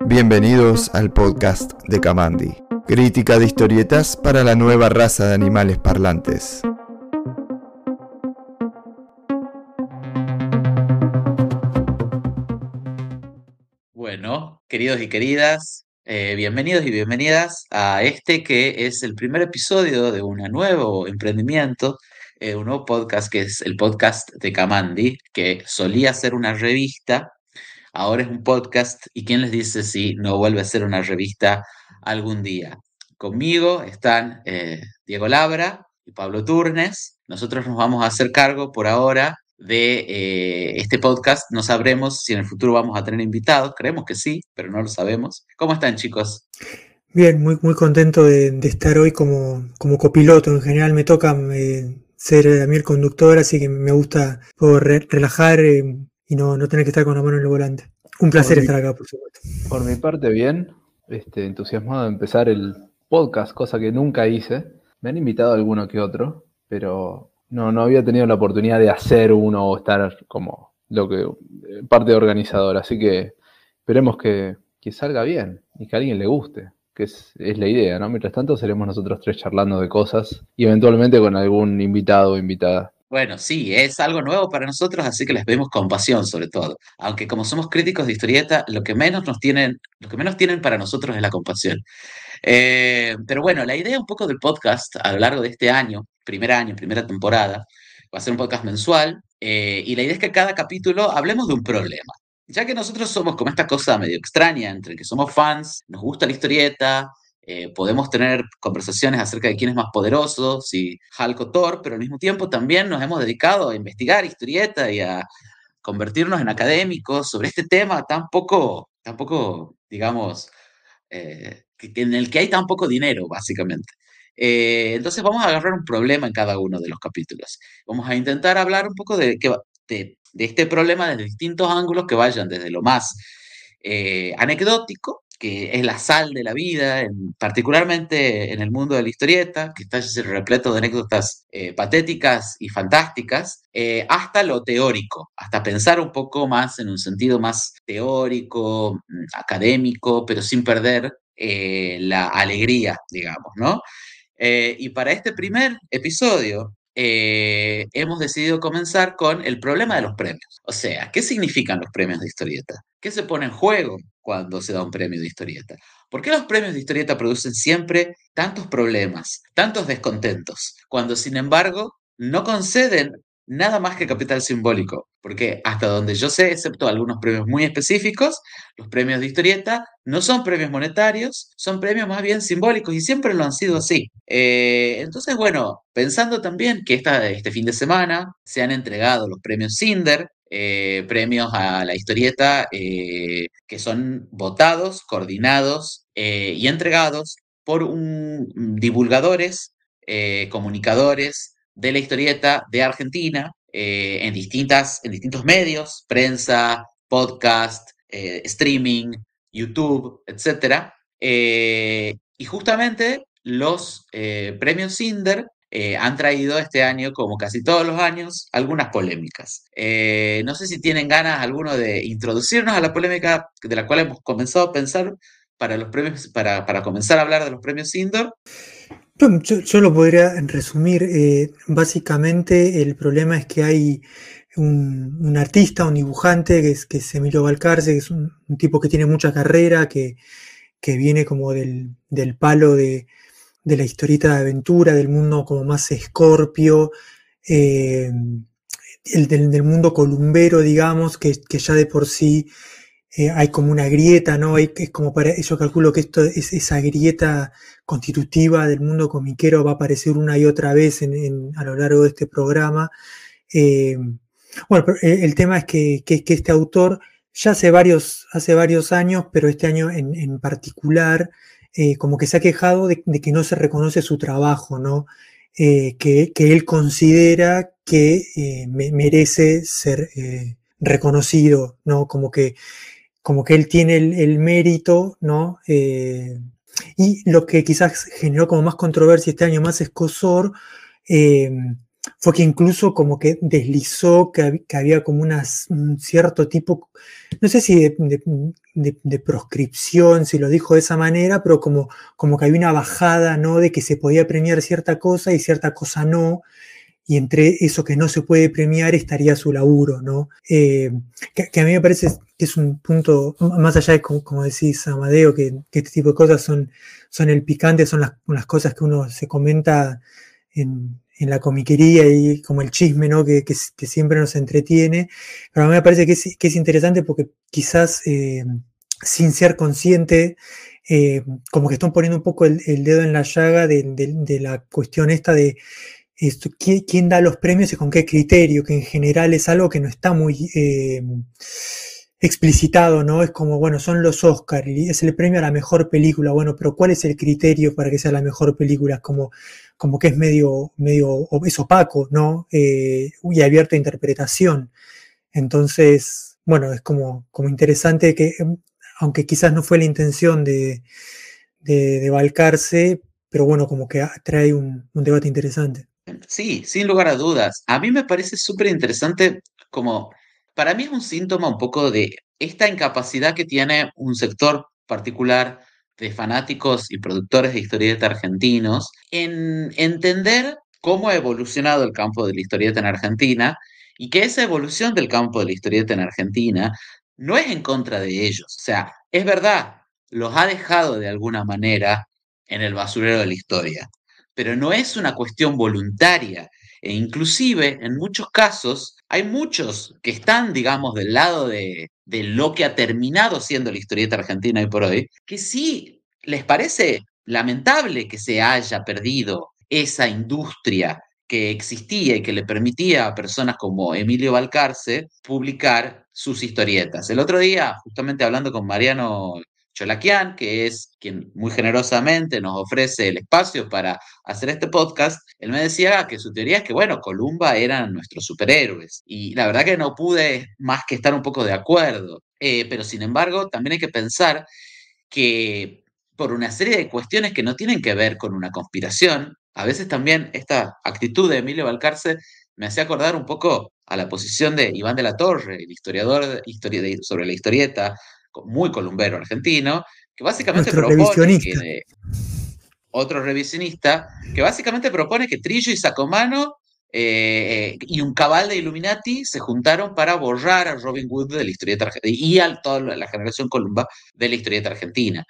Bienvenidos al podcast de Kamandi, crítica de historietas para la nueva raza de animales parlantes. Bueno, queridos y queridas, bienvenidos y bienvenidas a este que es el primer episodio de un nuevo emprendimiento, un nuevo podcast que es el podcast de Kamandi, que solía ser una revista, ahora es un podcast, y quién les dice si no vuelve a ser una revista algún día. Conmigo están Diego Labra y Pablo Turnes. Nosotros nos vamos a hacer cargo por ahora de este podcast. No sabremos si en el futuro vamos a tener invitados, creemos que sí, pero no lo sabemos. ¿Cómo están, chicos? Bien, muy contento de estar hoy como copiloto. En general me toca ser a mí el conductor, así que me gusta poder relajar y no tener que estar con la mano en el volante. Un placer estar acá, por supuesto. Por mi parte, bien, entusiasmado de empezar el podcast, cosa que nunca hice. Me han invitado alguno que otro, pero no había tenido la oportunidad de hacer uno o estar como parte de organizador. Así que esperemos que salga bien y que a alguien le guste, que es la idea, ¿no? Mientras tanto seremos nosotros tres charlando de cosas y eventualmente con algún invitado o invitada. Bueno, sí, es algo nuevo para nosotros, así que les pedimos compasión sobre todo. Aunque como somos críticos de historieta, lo que menos tienen para nosotros es la compasión. Pero bueno, la idea un poco del podcast a lo largo de este año, primera temporada, va a ser un podcast mensual, y la idea es que cada capítulo hablemos de un problema. Ya que nosotros somos como esta cosa medio extraña, entre que somos fans, nos gusta la historieta, podemos tener conversaciones acerca de quién es más poderoso, si Hulk o Thor, pero al mismo tiempo también nos hemos dedicado a investigar historieta y a convertirnos en académicos sobre este tema tan poco, digamos, en el que hay tan poco dinero, básicamente. Entonces vamos a agarrar un problema en cada uno de los capítulos. Vamos a intentar hablar un poco de este problema desde distintos ángulos que vayan desde lo más anecdótico, que es la sal de la vida, particularmente en el mundo de la historieta, que está repleto de anécdotas patéticas y fantásticas, hasta lo teórico, hasta pensar un poco más en un sentido más teórico, académico, pero sin perder la alegría, digamos, ¿no? Y para este primer episodio hemos decidido comenzar con el problema de los premios. O sea, ¿qué significan los premios de historieta? ¿Qué se pone en juego cuando se da un premio de historieta? ¿Por qué los premios de historieta producen siempre tantos problemas, tantos descontentos, cuando sin embargo no conceden nada más que capital simbólico? Porque hasta donde yo sé, excepto algunos premios muy específicos, los premios de historieta no son premios monetarios, son premios más bien simbólicos y siempre lo han sido así. Entonces, bueno, pensando también que este fin de semana se han entregado los premios Cinder, premios a la historieta que son votados, coordinados y entregados por divulgadores, comunicadores de la historieta de Argentina en distintos medios, prensa, podcast, streaming, YouTube, etc. Y justamente los premios Cinder han traído este año, como casi todos los años, algunas polémicas. No sé si tienen ganas alguno de introducirnos a la polémica de la cual hemos comenzado a pensar para los premios, para comenzar a hablar de los premios Cinder. Yo lo podría resumir. Básicamente el problema es que hay un artista, un dibujante, que es Emilio Balcarce, que es un tipo que tiene mucha carrera, que viene como del palo de la historieta de aventura, del mundo como más escorpio, del mundo columbero, digamos, que ya de por sí hay como una grieta, ¿no? Es como yo calculo que esto es esa grieta constitutiva del mundo comiquero, va a aparecer una y otra vez a lo largo de este programa. Bueno, pero el tema es que este autor ya hace varios años, pero este año en particular, como que se ha quejado de que no se reconoce su trabajo, ¿no? Que él considera que merece ser reconocido, ¿no? Como que él tiene el mérito, ¿no? Y lo que quizás generó como más controversia este año, más escozor, fue que incluso como que deslizó que había como un cierto tipo, no sé si de proscripción, si lo dijo de esa manera, pero como que había una bajada, ¿no? De que se podía premiar cierta cosa y cierta cosa no, y entre eso que no se puede premiar estaría su laburo, ¿no? Que a mí me parece que es un punto, más allá de, como decís, Amadeo, que este tipo de cosas son el picante, son las cosas que uno se comenta en la comiquería y como el chisme, ¿no? que siempre nos entretiene, pero a mí me parece que es interesante porque quizás sin ser consciente, como que están poniendo un poco el dedo en la llaga de la cuestión esta de esto, quién da los premios y con qué criterio, que en general es algo que no está muy explicitado, ¿no? Es como, bueno, son los Oscars y es el premio a la mejor película, bueno, pero ¿cuál es el criterio para que sea la mejor película? Es como que es medio es opaco, ¿no? Y abierto a interpretación. Entonces, bueno, es como interesante que, aunque quizás no fue la intención de Balcarce, pero bueno, como que trae un debate interesante. Sí, sin lugar a dudas. A mí me parece súper interesante como, para mí es un síntoma un poco de esta incapacidad que tiene un sector particular de fanáticos y productores de historieta argentinos en entender cómo ha evolucionado el campo de la historieta en Argentina y que esa evolución del campo de la historieta en Argentina no es en contra de ellos. O sea, es verdad, los ha dejado de alguna manera en el basurero de la historia, pero no es una cuestión voluntaria. E inclusive, en muchos casos, hay muchos que están, digamos, del lado de lo que ha terminado siendo la historieta argentina hoy por hoy, que sí les parece lamentable que se haya perdido esa industria que existía y que le permitía a personas como Emilio Balcarce publicar sus historietas. El otro día, justamente hablando con Mariano Cholaquian, que es quien muy generosamente nos ofrece el espacio para hacer este podcast, él me decía que su teoría es que, bueno, Columba eran nuestros superhéroes. Y la verdad que no pude más que estar un poco de acuerdo. Pero sin embargo, también hay que pensar que por una serie de cuestiones que no tienen que ver con una conspiración, a veces también esta actitud de Emilio Balcarce me hacía acordar un poco a la posición de Iván de la Torre, el historiador sobre la historieta, muy columbero argentino, que básicamente Nuestro propone revisionista. que otro revisionista, que básicamente propone que Trillo y Sacomano y un cabal de Illuminati se juntaron para borrar a Robin Hood de la historieta argentina y a toda la generación Columba de la historieta argentina.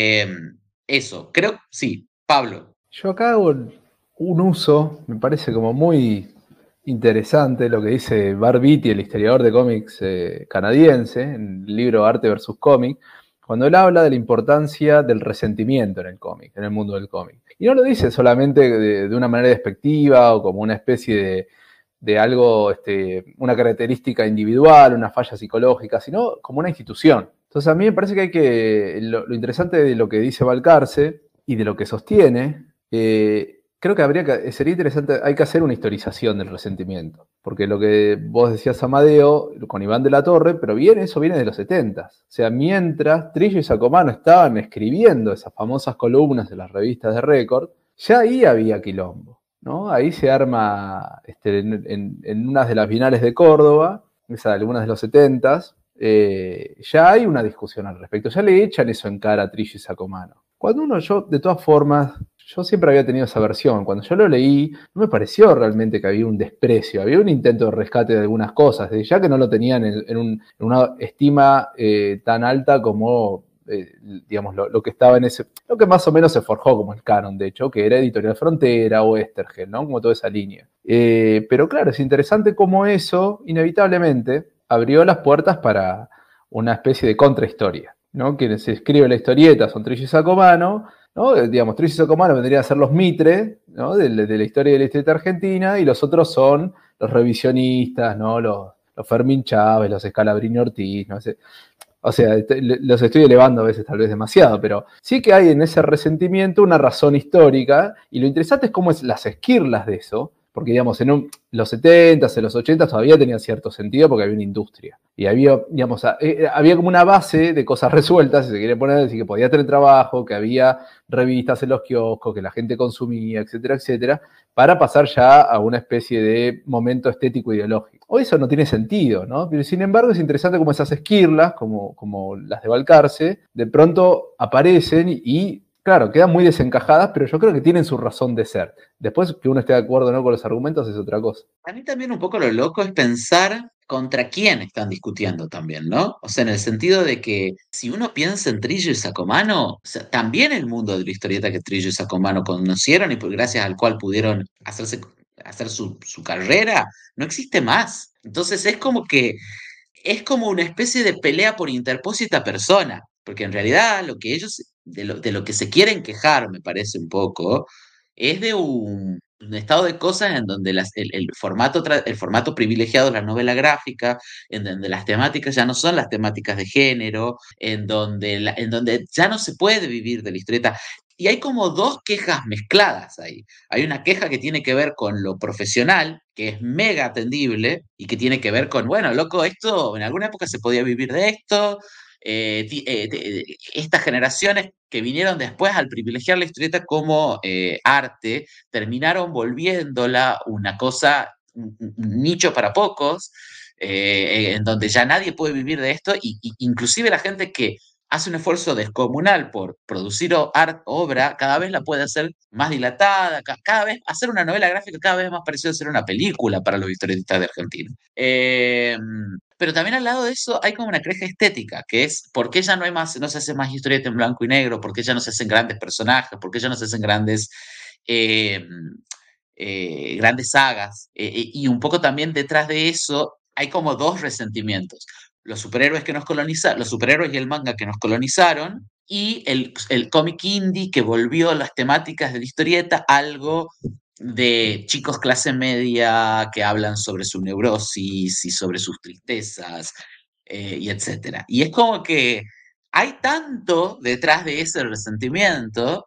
Eso, creo, sí, Pablo. Yo acá hago un uso, me parece como muy interesante lo que dice Barb Beatty, el historiador de cómics canadiense, en el libro Arte versus Cómic, cuando él habla de la importancia del resentimiento en el cómic, en el mundo del cómic. Y no lo dice solamente de una manera despectiva o como una especie de algo, una característica individual, una falla psicológica, sino como una institución. Entonces a mí me parece que lo interesante de lo que dice Balcarce y de lo que sostiene, creo que sería interesante, hay que hacer una historización del resentimiento, porque lo que vos decías, Amadeo, con Iván de la Torre, pero eso viene de los 70s. O sea, mientras Trillo y Sacomano estaban escribiendo esas famosas columnas de las revistas de Record, ya ahí había quilombo, ¿no? Ahí se arma, en unas de las bienales de Córdoba, algunas de los 70s, ya hay una discusión al respecto, ya le echan eso en cara a Trillo y Sacomano. De todas formas, yo siempre había tenido esa versión. Cuando yo lo leí, no me pareció realmente que había un desprecio, había un intento de rescate de algunas cosas, ya que no lo tenían en una estima tan alta como, digamos, lo que estaba lo que más o menos se forjó como el canon, de hecho, que era Editorial Frontera o Estergel, ¿no? Como toda esa línea. Pero claro, es interesante cómo eso, inevitablemente, abrió las puertas para una especie de contrahistoria, ¿no? Quienes se escribe la historieta son Trillo y Sacomano, ¿no? Digamos, Trillo y Sacomano vendrían a ser los Mitre, ¿no? de la historia de la historieta argentina, y los otros son los revisionistas, ¿no? Los Fermín Chávez, los Scalabrini Ortiz, no sé. O sea, los estoy elevando a veces tal vez demasiado, pero sí que hay en ese resentimiento una razón histórica, y lo interesante es cómo las esquirlas de eso Porque, digamos, los 70s, en los 80s todavía tenía cierto sentido porque había una industria. Y había, digamos, había como una base de cosas resueltas, si se quiere poner, decir que podía tener trabajo, que había revistas en los kioscos, que la gente consumía, etcétera, etcétera, para pasar ya a una especie de momento estético ideológico. Hoy eso no tiene sentido, ¿no? Pero sin embargo es interesante cómo esas esquirlas, como las de Balcarce, de pronto aparecen y claro, quedan muy desencajadas, pero yo creo que tienen su razón de ser. Después, que uno esté de acuerdo o no con los argumentos es otra cosa. A mí también un poco lo loco es pensar contra quién están discutiendo también, ¿no? O sea, en el sentido de que si uno piensa en Trillo y Sacomano, o sea, también el mundo de la historieta que Trillo y Sacomano conocieron y gracias al cual pudieron hacer su carrera, no existe más. Entonces es como una especie de pelea por interpósita persona, porque en realidad lo que ellos, de lo que se quieren quejar, me parece un poco, es de un estado de cosas en donde el formato privilegiado de la novela gráfica, en donde las temáticas ya no son las temáticas de género, en donde ya no se puede vivir de la historieta. Y hay como dos quejas mezcladas ahí. Hay una queja que tiene que ver con lo profesional, que es mega atendible, y que tiene que ver con, bueno, loco, esto en alguna época se podía vivir de esto. Estas generaciones que vinieron después al privilegiar la historieta como arte, terminaron volviéndola una cosa, un nicho para pocos, en donde ya nadie puede vivir de esto, y inclusive la gente que hace un esfuerzo descomunal por producir obra, cada vez la puede hacer más dilatada, cada vez hacer una novela gráfica cada vez más parecido a ser una película para los historietistas de Argentina. Pero también al lado de eso hay como una queja estética, que es ¿por qué ya no se hace más historieta en blanco y negro? ¿Por qué ya no se hacen grandes personajes? ¿Por qué ya no se hacen eh, grandes sagas? Y un poco también detrás de eso hay como dos resentimientos. Los superhéroes y el manga que nos colonizaron, y el cómic indie que volvió a las temáticas de la historieta algo de chicos clase media que hablan sobre su neurosis y sobre sus tristezas, y etcétera. Y es como que hay tanto detrás de ese resentimiento,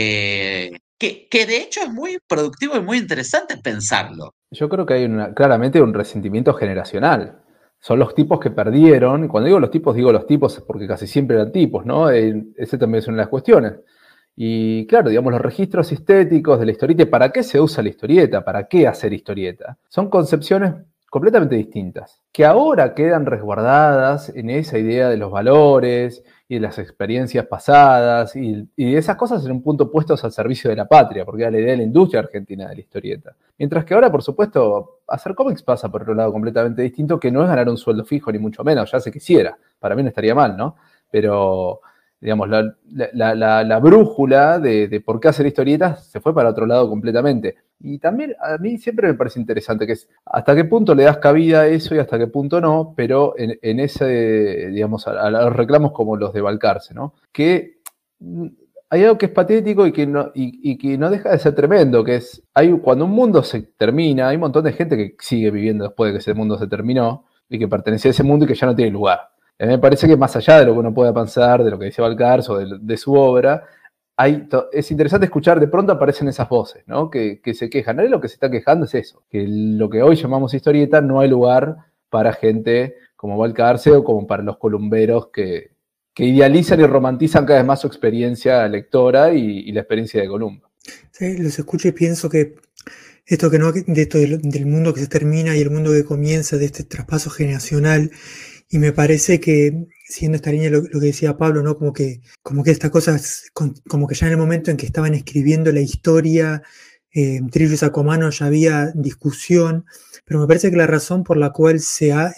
que de hecho es muy productivo y muy interesante pensarlo. Yo creo que hay claramente un resentimiento generacional. Son los tipos que perdieron. Cuando digo los tipos es porque casi siempre eran tipos, ¿no? Ese también es una de las cuestiones. Y claro, digamos, los registros estéticos de la historieta, ¿para qué se usa la historieta? ¿Para qué hacer historieta? Son concepciones completamente distintas, que ahora quedan resguardadas en esa idea de los valores y de las experiencias pasadas y de esas cosas en un punto puestos al servicio de la patria, porque era la idea de la industria argentina de la historieta. Mientras que ahora, por supuesto, hacer cómics pasa por otro lado completamente distinto, que no es ganar un sueldo fijo, ni mucho menos, ya se quisiera, para mí no estaría mal, ¿no? Pero digamos, la brújula de por qué hacer historietas se fue para otro lado completamente. Y también a mí siempre me parece interesante que es hasta qué punto le das cabida a eso y hasta qué punto no, pero en ese, digamos, a los reclamos como los de Balcarce, ¿no? Que hay algo que es patético y que no deja de ser tremendo, que es, cuando un mundo se termina, hay un montón de gente que sigue viviendo después de que ese mundo se terminó y que pertenecía a ese mundo y que ya no tiene lugar. A mí me parece que más allá de lo que uno pueda pensar, de lo que decía Balcarce o de su obra, es interesante escuchar, de pronto aparecen esas voces, ¿no? Que se quejan. Lo que se está quejando es eso, que lo que hoy llamamos historieta no hay lugar para gente como Balcarce o como para los columberos que idealizan y romantizan cada vez más su experiencia lectora y la experiencia de Columbo. Sí, los escucho y pienso que esto del mundo que se termina y el mundo que comienza, de este traspaso generacional. Y me parece que, siguiendo esta línea lo que decía Pablo, ¿no? Como que esta cosa, como que ya en el momento en que estaban escribiendo la historia, Trillo y Sacomano ya había discusión, pero me parece que la razón por la cual se ha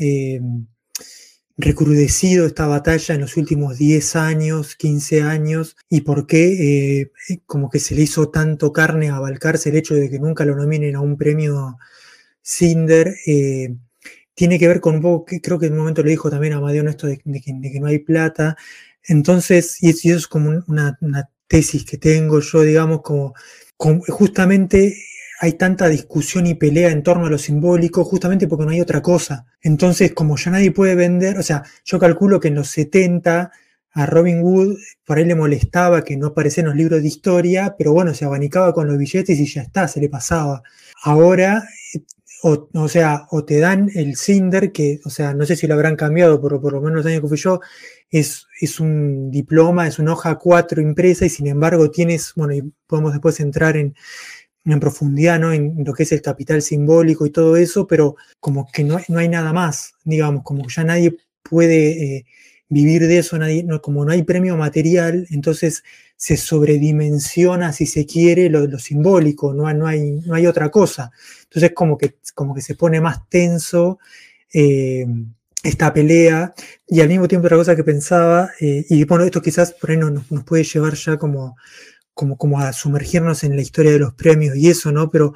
recrudecido esta batalla en los últimos 10 años, 15 años, y por qué como que se le hizo tanto carne a Balcarce el hecho de que nunca lo nominen a un premio Cinder, tiene que ver con un poco, creo que en un momento le dijo también a Amadeo esto de que no hay plata. Entonces, y eso es como una tesis que tengo yo, digamos, como justamente hay tanta discusión y pelea en torno a lo simbólico, justamente porque no hay otra cosa. Entonces, como ya nadie puede vender, o sea, yo calculo que en los 70 a Robin Hood por ahí le molestaba que no aparecía en los libros de historia, pero bueno, se abanicaba con los billetes y ya está, se le pasaba. ahora, o sea, o te dan el Cinder, que, o sea, no sé si lo habrán cambiado, pero por lo menos los años que fui yo, es un diploma, es una hoja 4 impresa, y sin embargo tienes, bueno, y podemos después entrar en profundidad, ¿no? En lo que es el capital simbólico y todo eso, pero como que no hay nada más, digamos, como que ya nadie puede vivir de eso, como no hay premio material, entonces se sobredimensiona, si se quiere, lo simbólico, no hay otra cosa. Entonces como que se pone más tenso esta pelea, y al mismo tiempo otra cosa que pensaba, y bueno, esto quizás por ahí nos puede llevar ya como a sumergirnos en la historia de los premios y eso, ¿no? Pero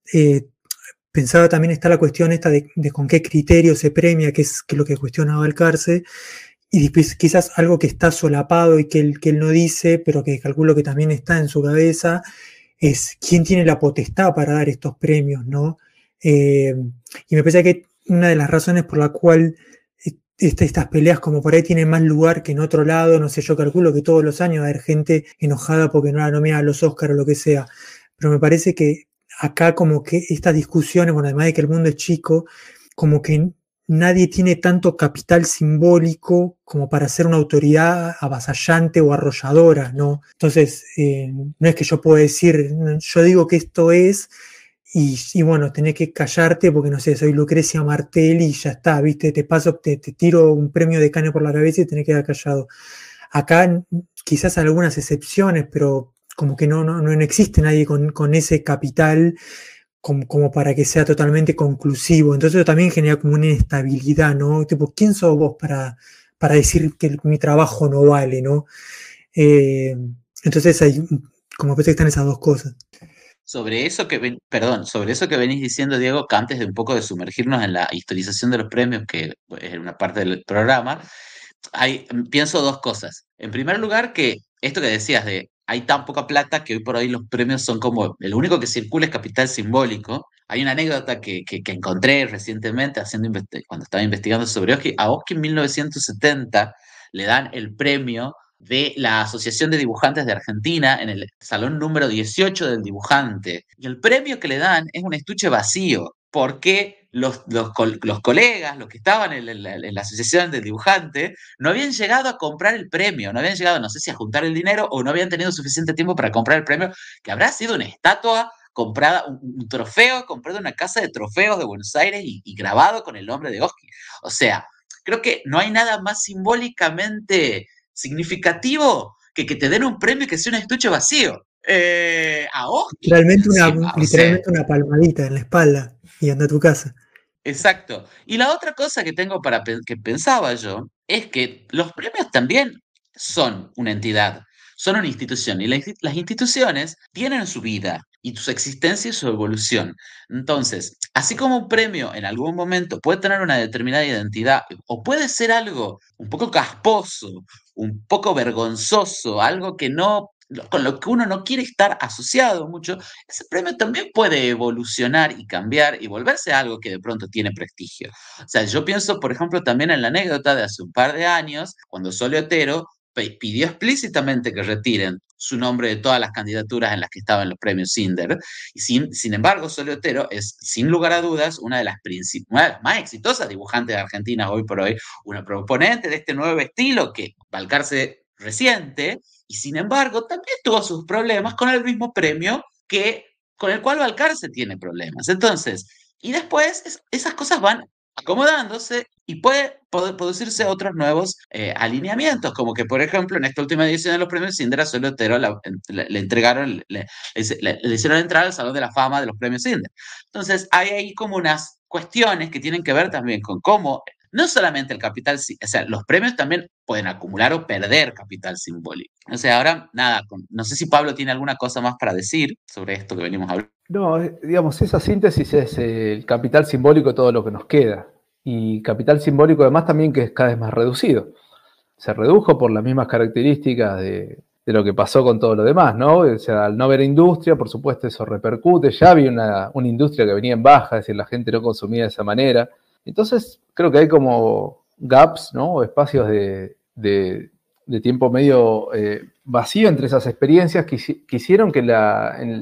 pensaba también está la cuestión esta de con qué criterio se premia, que es lo que cuestionaba Balcarce, y después quizás algo que está solapado y que él no dice, pero que calculo que también está en su cabeza, es quién tiene la potestad para dar estos premios, ¿no? Y me parece que una de las razones por la cual estas peleas como por ahí tienen más lugar que en otro lado, no sé, yo calculo que todos los años va a haber gente enojada porque no la nominan a los Oscars o lo que sea, pero me parece que acá como que estas discusiones, bueno, además de que el mundo es chico, como que nadie tiene tanto capital simbólico como para ser una autoridad avasallante o arrolladora, ¿no? Entonces, no es que yo pueda decir, yo digo que esto es, y bueno, tenés que callarte porque, no sé, soy Lucrecia Martel y ya está, ¿viste? Te tiro un premio de Cannes por la cabeza y tenés que quedar callado. Acá quizás algunas excepciones, pero como que no existe nadie con ese capital como para que sea totalmente conclusivo. Entonces eso también genera como una inestabilidad, ¿no? Tipo, ¿quién sos vos para decir que mi trabajo no vale, ¿no? Entonces hay, como pensé que están esas dos cosas. Sobre eso sobre eso que venís diciendo, Diego, que antes de un poco de sumergirnos en la historización de los premios, que es una parte del programa, pienso dos cosas. En primer lugar, que esto que decías de hay tan poca plata que hoy por hoy los premios son como el único que circula es capital simbólico. Hay una anécdota que encontré recientemente cuando estaba investigando sobre Oski. A Oski en 1970 le dan el premio de la Asociación de Dibujantes de Argentina en el salón número 18 del dibujante. Y el premio que le dan es un estuche vacío, porque los colegas, los que estaban en la Asociación del Dibujante, no habían llegado a comprar el premio, no habían llegado, no sé si a juntar el dinero o no habían tenido suficiente tiempo para comprar el premio, que habrá sido una estatua comprada, un trofeo comprado en una casa de trofeos de Buenos Aires y grabado con el nombre de Oski. O sea, creo que no hay nada más simbólicamente significativo que te den un premio que sea un estuche vacío. A Oski. Literalmente una palmadita en la espalda y anda a tu casa. Exacto. Y la otra cosa que tengo que pensaba yo es que los premios también son una entidad, son una institución, y las instituciones tienen su vida y su existencia y su evolución. Entonces, así como un premio en algún momento puede tener una determinada identidad o puede ser algo un poco casposo, un poco vergonzoso, algo que no con lo que uno no quiere estar asociado mucho, ese premio también puede evolucionar y cambiar y volverse algo que de pronto tiene prestigio. O sea, yo pienso, por ejemplo, también en la anécdota de hace un par de años, cuando Sole Otero pidió explícitamente que retiren su nombre de todas las candidaturas en las que estaban los premios Cinder. Y sin embargo, Sole Otero es, sin lugar a dudas, una de las más exitosas dibujantes de Argentina hoy por hoy, una proponente de este nuevo estilo que Balcarce reciente, y sin embargo también tuvo sus problemas con el mismo premio con el cual Balcarce tiene problemas. Entonces, y después esas cosas van acomodándose y puede producirse otros nuevos alineamientos, como que, por ejemplo, en esta última edición de los premios Cinder a Sole Otero le entregaron, le hicieron entrar al Salón de la Fama de los premios Cinder. Entonces, hay ahí como unas cuestiones que tienen que ver también con cómo no solamente el capital, o sea, los premios también pueden acumular o perder capital simbólico. O sea, ahora, nada, no sé si Pablo tiene alguna cosa más para decir sobre esto que venimos hablando. No, digamos, esa síntesis es el capital simbólico de todo lo que nos queda. Y capital simbólico además también que es cada vez más reducido. Se redujo por las mismas características de lo que pasó con todo lo demás, ¿no? O sea, al no haber industria, por supuesto, eso repercute. Ya había una industria que venía en baja, es decir, la gente no consumía de esa manera. Entonces, creo que hay como gaps, ¿no? O espacios de tiempo medio vacío entre esas experiencias que hicieron que la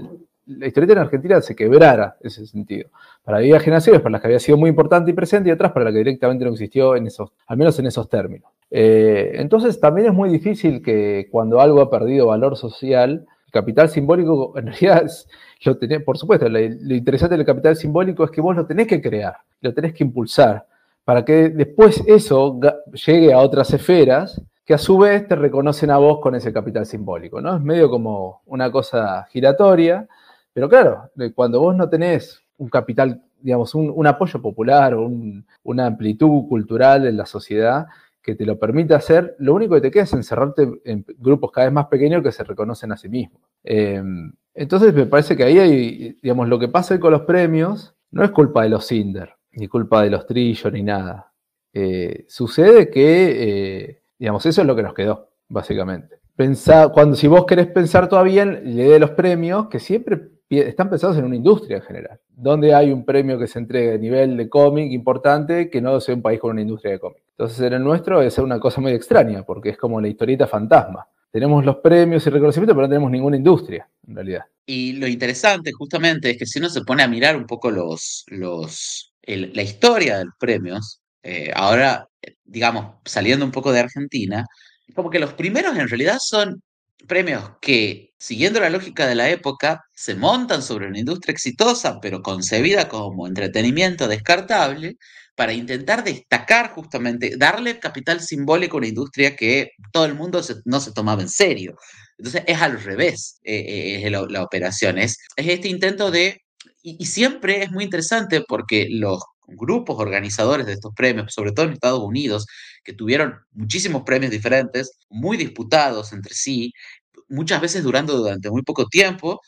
la historieta en Argentina se quebrara en ese sentido. Para había generaciones para las que había sido muy importante y presente y otras para las que directamente no existió al menos en esos términos. Entonces también es muy difícil que cuando algo ha perdido valor social, el capital simbólico en realidad por supuesto, lo interesante del capital simbólico es que vos lo tenés que crear, lo tenés que impulsar, para que después eso llegue a otras esferas que a su vez te reconocen a vos con ese capital simbólico, ¿no? Es medio como una cosa giratoria, pero claro, cuando vos no tenés un capital, digamos, un apoyo popular o una amplitud cultural en la sociedad que te lo permite hacer, lo único que te queda es encerrarte en grupos cada vez más pequeños que se reconocen a sí mismos. Entonces me parece que ahí hay, digamos, lo que pasa hoy con los premios no es culpa de los Cinder, ni culpa de los Trillo, ni nada. Sucede que, digamos, eso es lo que nos quedó, básicamente. Si vos querés pensar todavía en la idea de los premios, que siempre están pensados en una industria en general, donde hay un premio que se entrega a nivel de cómic importante que no sea un país con una industria de cómic. Entonces en el nuestro es una cosa muy extraña, porque es como la historieta fantasma. Tenemos los premios y reconocimiento, pero no tenemos ninguna industria, en realidad. Y lo interesante justamente es que si uno se pone a mirar un poco la historia de los premios, ahora, digamos, saliendo un poco de Argentina, como que los primeros en realidad son premios que, siguiendo la lógica de la época, se montan sobre una industria exitosa, pero concebida como entretenimiento descartable, para intentar destacar justamente, darle capital simbólico a una industria que todo el mundo no se tomaba en serio. Entonces es al revés la operación, es este intento y siempre es muy interesante porque los grupos organizadores de estos premios, sobre todo en Estados Unidos, que tuvieron muchísimos premios diferentes, muy disputados entre sí, muchas veces durante muy poco tiempo,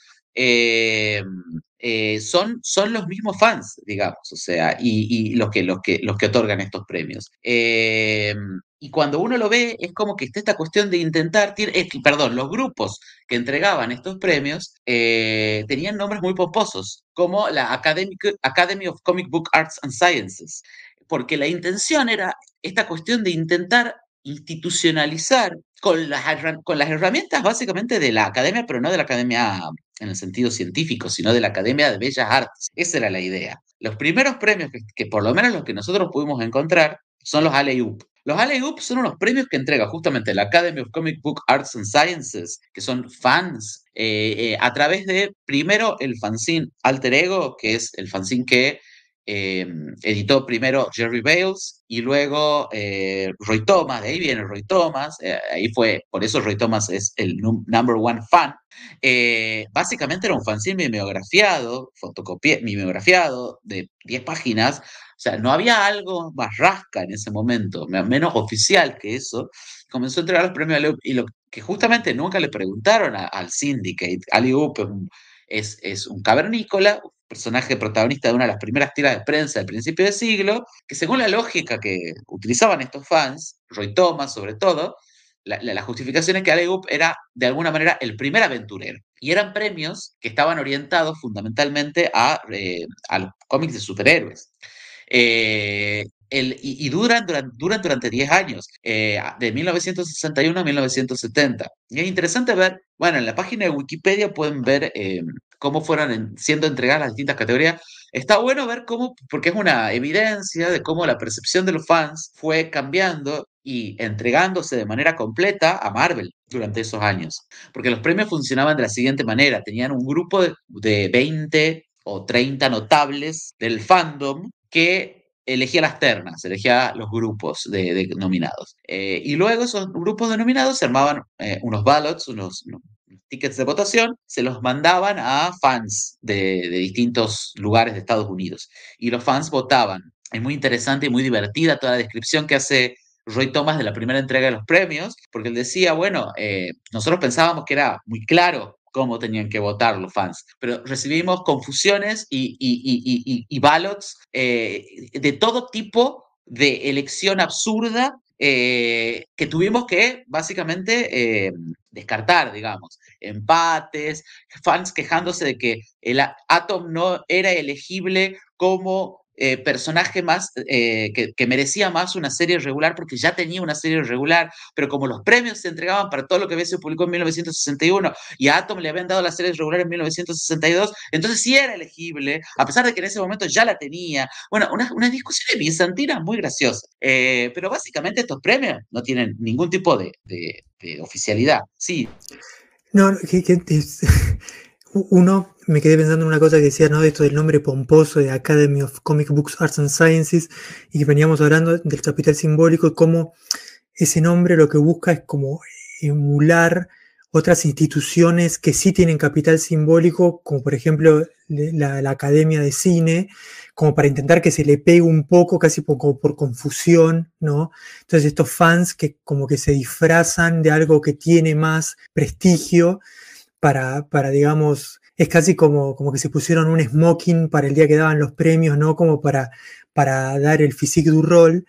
son los mismos fans, digamos, o sea, y los que otorgan estos premios. Y cuando uno lo ve, es como que está esta cuestión de intentar, perdón, los grupos que entregaban estos premios tenían nombres muy pomposos, como la Academy of Comic Book Arts and Sciences, porque la intención era esta cuestión de intentar institucionalizar con las herramientas básicamente de la academia, pero no de la academia en el sentido científico, sino de la Academia de Bellas Artes. Esa era la idea. Los primeros premios que por lo menos los que nosotros pudimos encontrar son los Alley-Oop. Los Alley-Oop son unos premios que entrega justamente la Academy of Comic Book Arts and Sciences, que son fans, a través de, primero, el fanzine Alter Ego, que es el fanzine que editó primero Jerry Bales y luego Roy Thomas. De ahí viene Roy Thomas, por eso Roy Thomas es el number one fan. Básicamente era un fanzine mimeografiado, mimeografiado de 10 páginas, o sea, no había algo más rasca en ese momento, menos oficial que eso. Comenzó a entregar los premios Alley-Oop y lo que justamente nunca le preguntaron al Syndicate. Alley-Oop es un cavernícola, personaje protagonista de una de las primeras tiras de prensa del principio de siglo, que según la lógica que utilizaban estos fans, Roy Thomas sobre todo, la justificación es que Alley-Oop era de alguna manera el primer aventurero. Y eran premios que estaban orientados fundamentalmente a los cómics de superhéroes. Duran durante 10 años, de 1961 a 1970. Y es interesante ver, bueno, en la página de Wikipedia pueden ver cómo fueron siendo entregadas las distintas categorías. Está bueno ver cómo, porque es una evidencia de cómo la percepción de los fans fue cambiando y entregándose de manera completa a Marvel durante esos años. Porque los premios funcionaban de la siguiente manera: tenían un grupo de 20 o 30 notables del fandom que elegía las ternas, elegía los grupos de nominados. Y luego esos grupos de nominados se armaban unos ballots, unos tickets de votación, se los mandaban a fans de distintos lugares de Estados Unidos. Y los fans votaban. Es muy interesante y muy divertida toda la descripción que hace Roy Thomas de la primera entrega de los premios, porque él decía, bueno, nosotros pensábamos que era muy claro cómo tenían que votar los fans, pero recibimos confusiones y ballots de todo tipo de elección absurda que tuvimos que básicamente descartar, digamos. Empates, fans quejándose de que el Atom no era elegible como personaje más que merecía más una serie regular porque ya tenía una serie regular, pero como los premios se entregaban para todo lo que había sido publicado en 1961 y a Atom le habían dado la serie regular en 1962, entonces sí era elegible, a pesar de que en ese momento ya la tenía. Bueno, unas discusiones bizantinas muy graciosas. Pero básicamente estos premios no tienen ningún tipo de oficialidad. Sí. No, uno, me quedé pensando en una cosa que decía, ¿no? De esto del nombre pomposo de Academy of Comic Books Arts and Sciences, y que veníamos hablando del capital simbólico y cómo ese nombre lo que busca es como emular otras instituciones que sí tienen capital simbólico, como por ejemplo la Academia de Cine, como para intentar que se le pegue un poco, casi por confusión, ¿no? Entonces estos fans que como que se disfrazan de algo que tiene más prestigio para digamos, es casi como que se pusieron un smoking para el día que daban los premios, ¿no? Como para dar el physique du rôle.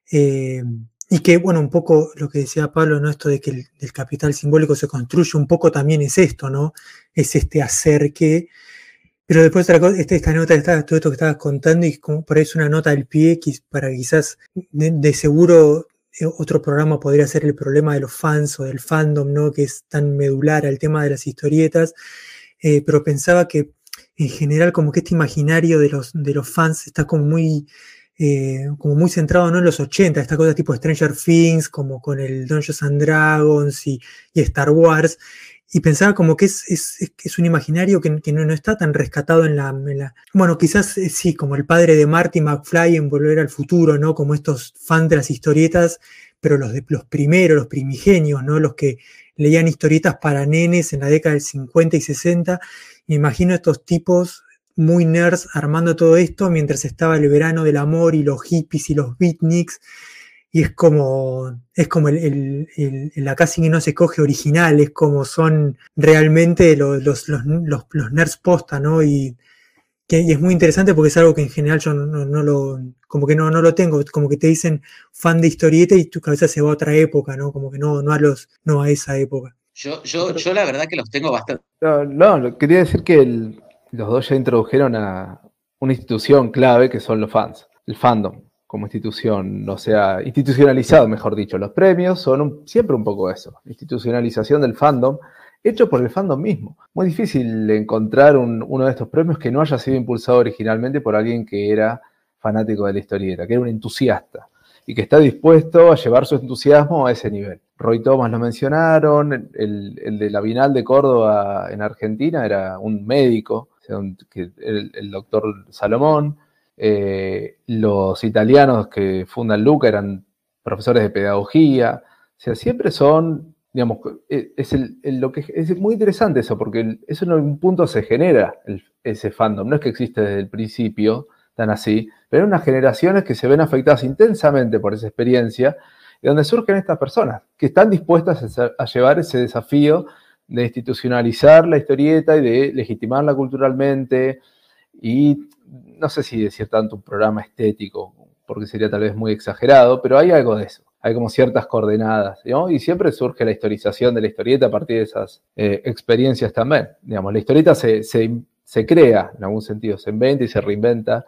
Y que, bueno, un poco lo que decía Pablo, ¿no? Esto de que el capital simbólico se construye un poco también es esto, ¿no? Es este hacer que. Pero después otra cosa, esta nota, todo esto que estabas contando, y como por ahí es una nota del pie, para quizás de seguro otro programa podría ser el problema de los fans o del fandom, ¿no? Que es tan medular al tema de las historietas. Pero pensaba que en general como que este imaginario de los fans está como muy centrado, ¿no? En los 80, esta cosa tipo Stranger Things, como con el Dungeons and Dragons y Star Wars, y pensaba como que es un imaginario que no está tan rescatado en la bueno, quizás sí, como el padre de Marty McFly en Volver al Futuro, ¿no? Como estos fans de las historietas, pero los primeros, los primigenios, ¿no? Los que leían historietas para nenes en la década del 50 y 60. Me imagino estos tipos muy nerds armando todo esto mientras estaba el verano del amor y los hippies y los beatniks, y es como la casi que no se coge original, es como son realmente los nerds posta, ¿no? Y es muy interesante porque es algo que en general yo no lo tengo, como que te dicen fan de historieta y tu cabeza se va a otra época, ¿no? Como que no a esa época. Yo la verdad que los tengo bastante. No, quería decir que los dos ya introdujeron a una institución clave que son los fans, el fandom como institución, o sea, institucionalizado, mejor dicho. Los premios son siempre un poco eso, institucionalización del fandom, hecho por el fandom mismo. Muy difícil encontrar uno de estos premios que no haya sido impulsado originalmente por alguien que era fanático de la historieta, que era un entusiasta y que está dispuesto a llevar su entusiasmo a ese nivel. Roy Thomas lo mencionaron, el de la Bienal de Córdoba en Argentina era un médico, o sea, el doctor Salomón. Los italianos que fundan Luca eran profesores de pedagogía, o sea, siempre son, digamos, es muy interesante eso, porque eso en algún punto se genera ese fandom, no es que existe desde el principio, tan así, pero hay unas generaciones que se ven afectadas intensamente por esa experiencia, y donde surgen estas personas que están dispuestas a llevar ese desafío de institucionalizar la historieta y de legitimarla culturalmente, y no sé si decir tanto un programa estético, porque sería tal vez muy exagerado, pero hay algo de eso. Hay como ciertas coordenadas, ¿no? Y siempre surge la historización de la historieta a partir de esas experiencias también. Digamos, la historieta se crea, en algún sentido, se inventa y se reinventa,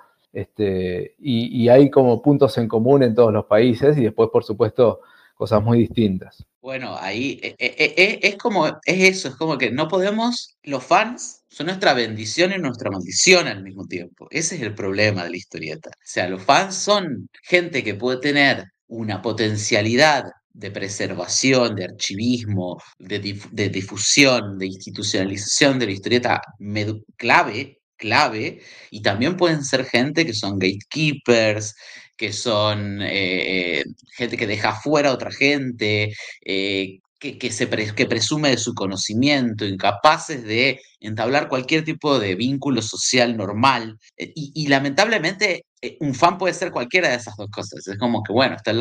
y hay como puntos en común en todos los países, y después, por supuesto, cosas muy distintas. Bueno, ahí es eso, es como que no podemos, los fans son nuestra bendición y nuestra maldición al mismo tiempo. Ese es el problema de la historieta. O sea, los fans son gente que puede tener una potencialidad de preservación, de archivismo, de difusión, de institucionalización de la historieta clave, y también pueden ser gente que son gatekeepers, que son gente que deja fuera a otra gente, que presume de su conocimiento, incapaces de entablar cualquier tipo de vínculo social normal. Y lamentablemente un fan puede ser cualquiera de esas dos cosas. Es como que, bueno, está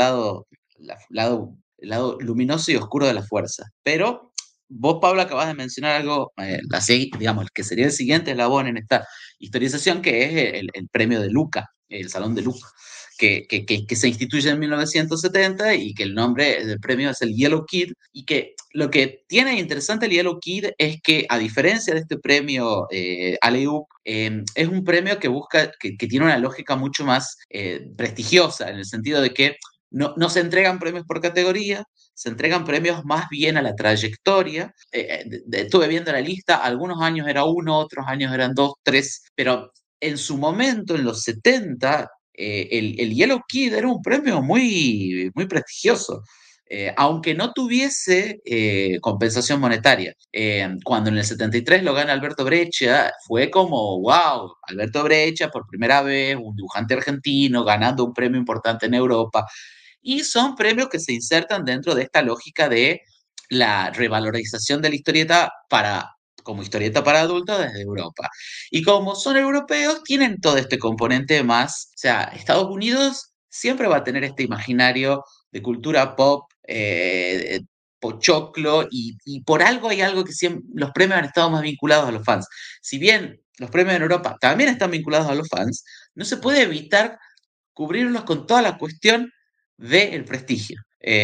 el lado luminoso y oscuro de la fuerza. Pero vos, Pablo, acabas de mencionar algo, digamos, que sería el siguiente eslabón en esta historización, que es el premio de Luca, el Salón de Luca, que se instituye en 1970 y que el nombre del premio es el Yellow Kid, y que lo que tiene interesante el Yellow Kid es que, a diferencia de este premio Alley-Oop, es un premio que busca, que tiene una lógica mucho más prestigiosa, en el sentido de que no se entregan premios por categoría, se entregan premios más bien a la trayectoria. Estuve viendo la lista, algunos años era uno, otros años eran dos, tres, pero en su momento, en los 70, el Yellow Kid era un premio muy, muy prestigioso. Aunque no tuviese compensación monetaria. Cuando en el 73 lo gana Alberto Breccia, fue como, wow, Alberto Breccia por primera vez, un dibujante argentino ganando un premio importante en Europa. Y son premios que se insertan dentro de esta lógica de la revalorización de la historieta como historieta para adultos desde Europa. Y como son europeos, tienen todo este componente más. O sea, Estados Unidos siempre va a tener este imaginario de cultura pop, pochoclo, y por algo hay algo que siempre, los premios han estado más vinculados a los fans. Si bien los premios en Europa también están vinculados a los fans, no se puede evitar cubrirlos con toda la cuestión del prestigio.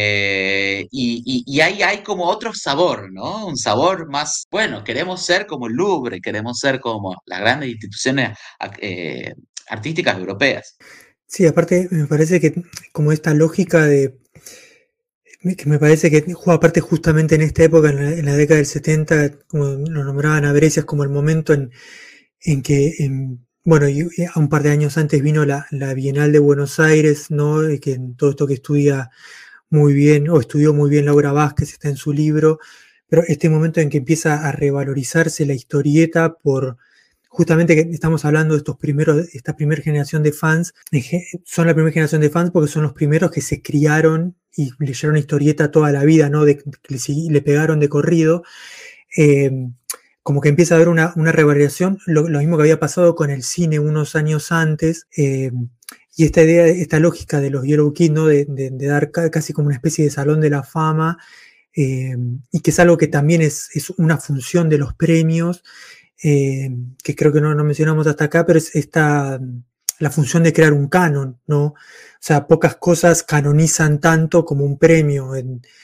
Y ahí hay como otro sabor, ¿no? Un sabor más, bueno, queremos ser como el Louvre, queremos ser como las grandes instituciones artísticas europeas. Sí, aparte me parece que como esta lógica que me parece que juega aparte justamente en esta época, en la década del 70, como lo nombraban a Breccia, es como el momento en que, bueno, y a un par de años antes vino la Bienal de Buenos Aires, ¿no? Y que todo esto que estudia muy bien, o estudió muy bien Laura Vázquez, está en su libro, pero este momento en que empieza a revalorizarse la historieta por, justamente que estamos hablando de esta primera generación de fans, son la primera generación de fans porque son los primeros que se criaron y leyeron historieta toda la vida, ¿no? Que le pegaron de corrido. Como que empieza a haber una revalorización, lo mismo que había pasado con el cine unos años antes, y esta idea, esta lógica de los Yellow Kid, ¿no? De dar casi como una especie de salón de la fama, y que es algo que también es una función de los premios, que creo que no mencionamos hasta acá, pero es la función de crear un canon, ¿no? O sea, pocas cosas canonizan tanto como un premio,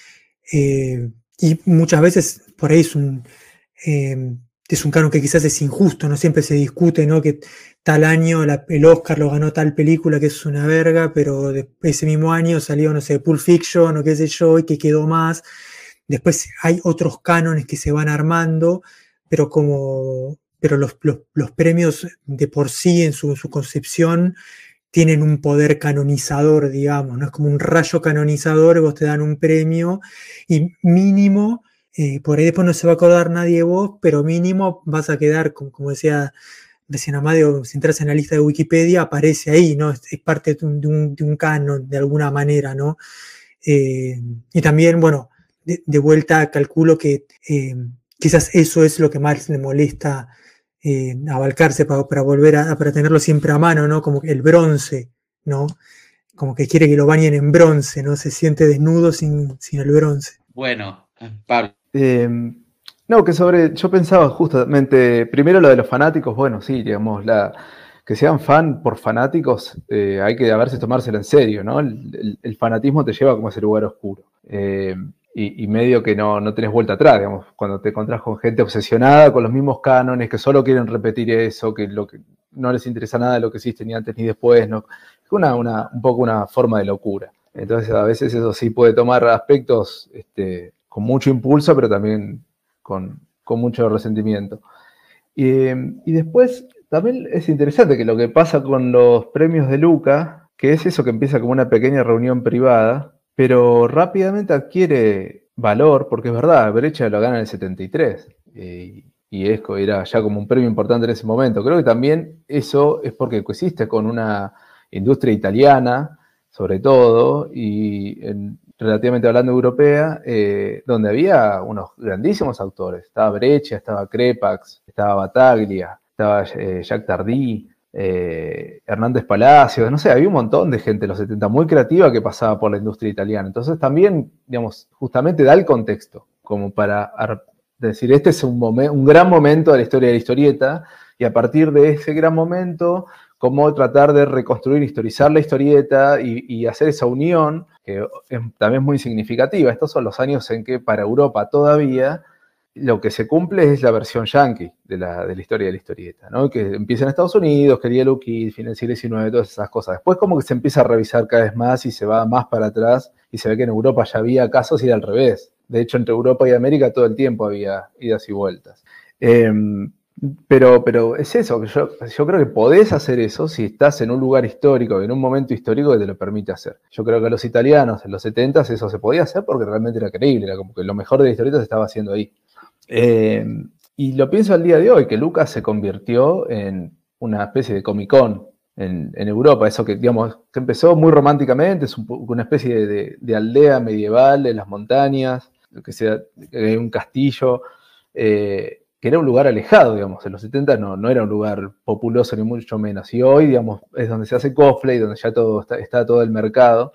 y muchas veces por ahí es un canon que quizás es injusto, no siempre se discute, ¿no? Que tal año el Oscar lo ganó tal película que es una verga, pero ese mismo año salió, no sé, Pulp Fiction o qué sé yo, y que quedó más. Después hay otros cánones que se van armando, pero los premios de por sí en su concepción tienen un poder canonizador, digamos, ¿no? Es como un rayo canonizador, vos te dan un premio y mínimo, por ahí después no se va a acordar nadie de vos, pero mínimo vas a quedar, como decía recién Amadeo, si entras en la lista de Wikipedia, aparece ahí, ¿no? Es parte de un canon, de alguna manera, ¿no? Y también, bueno, de vuelta calculo que quizás eso es lo que más le molesta a Balcarce para volver para tenerlo siempre a mano, ¿no? Como el bronce, ¿no? Como que quiere que lo bañen en bronce, ¿no? Se siente desnudo sin el bronce. Bueno, Pablo. No, yo pensaba justamente, primero lo de los fanáticos, bueno, sí, digamos, que sean fan por fanáticos, hay que a veces tomárselo en serio, ¿no? El fanatismo te lleva como a ese lugar oscuro. Y medio que no tenés vuelta atrás, digamos, cuando te encontrás con gente obsesionada con los mismos cánones, que solo quieren repetir eso, que no les interesa nada de lo que existe ni antes ni después, ¿no? Es un poco una forma de locura. Entonces a veces eso sí puede tomar aspectos con mucho impulso, pero también con mucho resentimiento. Y después también es interesante que lo que pasa con los premios de Luca, que es eso que empieza como una pequeña reunión privada, pero rápidamente adquiere valor, porque es verdad, Breccia lo gana en el 73, y era ya como un premio importante en ese momento. Creo que también eso es porque coexiste con una industria italiana, sobre todo, y relativamente hablando europea, donde había unos grandísimos autores. Estaba Breccia, estaba Crepax, estaba Battaglia, estaba Jacques Tardy, Hernández Palacios, no sé, había un montón de gente en los 70 muy creativa que pasaba por la industria italiana. Entonces también, digamos, justamente da el contexto, como para decir, este es un gran momento de la historia de la historieta, y a partir de ese gran momento, cómo tratar de reconstruir, historizar la historieta y hacer esa unión, que es también muy significativa. Estos son los años en que para Europa todavía lo que se cumple es la versión yankee de la historia de la historieta, ¿no? Que empieza en Estados Unidos, que Yellow Kid, fin del siglo XIX, todas esas cosas. Después como que se empieza a revisar cada vez más y se va más para atrás y se ve que en Europa ya había casos y era al revés. De hecho, entre Europa y América todo el tiempo había idas y vueltas. Pero es eso, que yo creo que podés hacer eso si estás en un lugar histórico, en un momento histórico que te lo permite hacer. Yo creo que a los italianos en los 70s eso se podía hacer porque realmente era creíble, era como que lo mejor de la historieta se estaba haciendo ahí. Y lo pienso al día de hoy, que Lucas se convirtió en una especie de Comic-Con en Europa, eso que, digamos, que empezó muy románticamente, es una especie de aldea medieval en las montañas, que hay un castillo, que era un lugar alejado, digamos, en los 70 no era un lugar populoso ni mucho menos, y hoy, digamos, es donde se hace cosplay, donde ya está todo el mercado,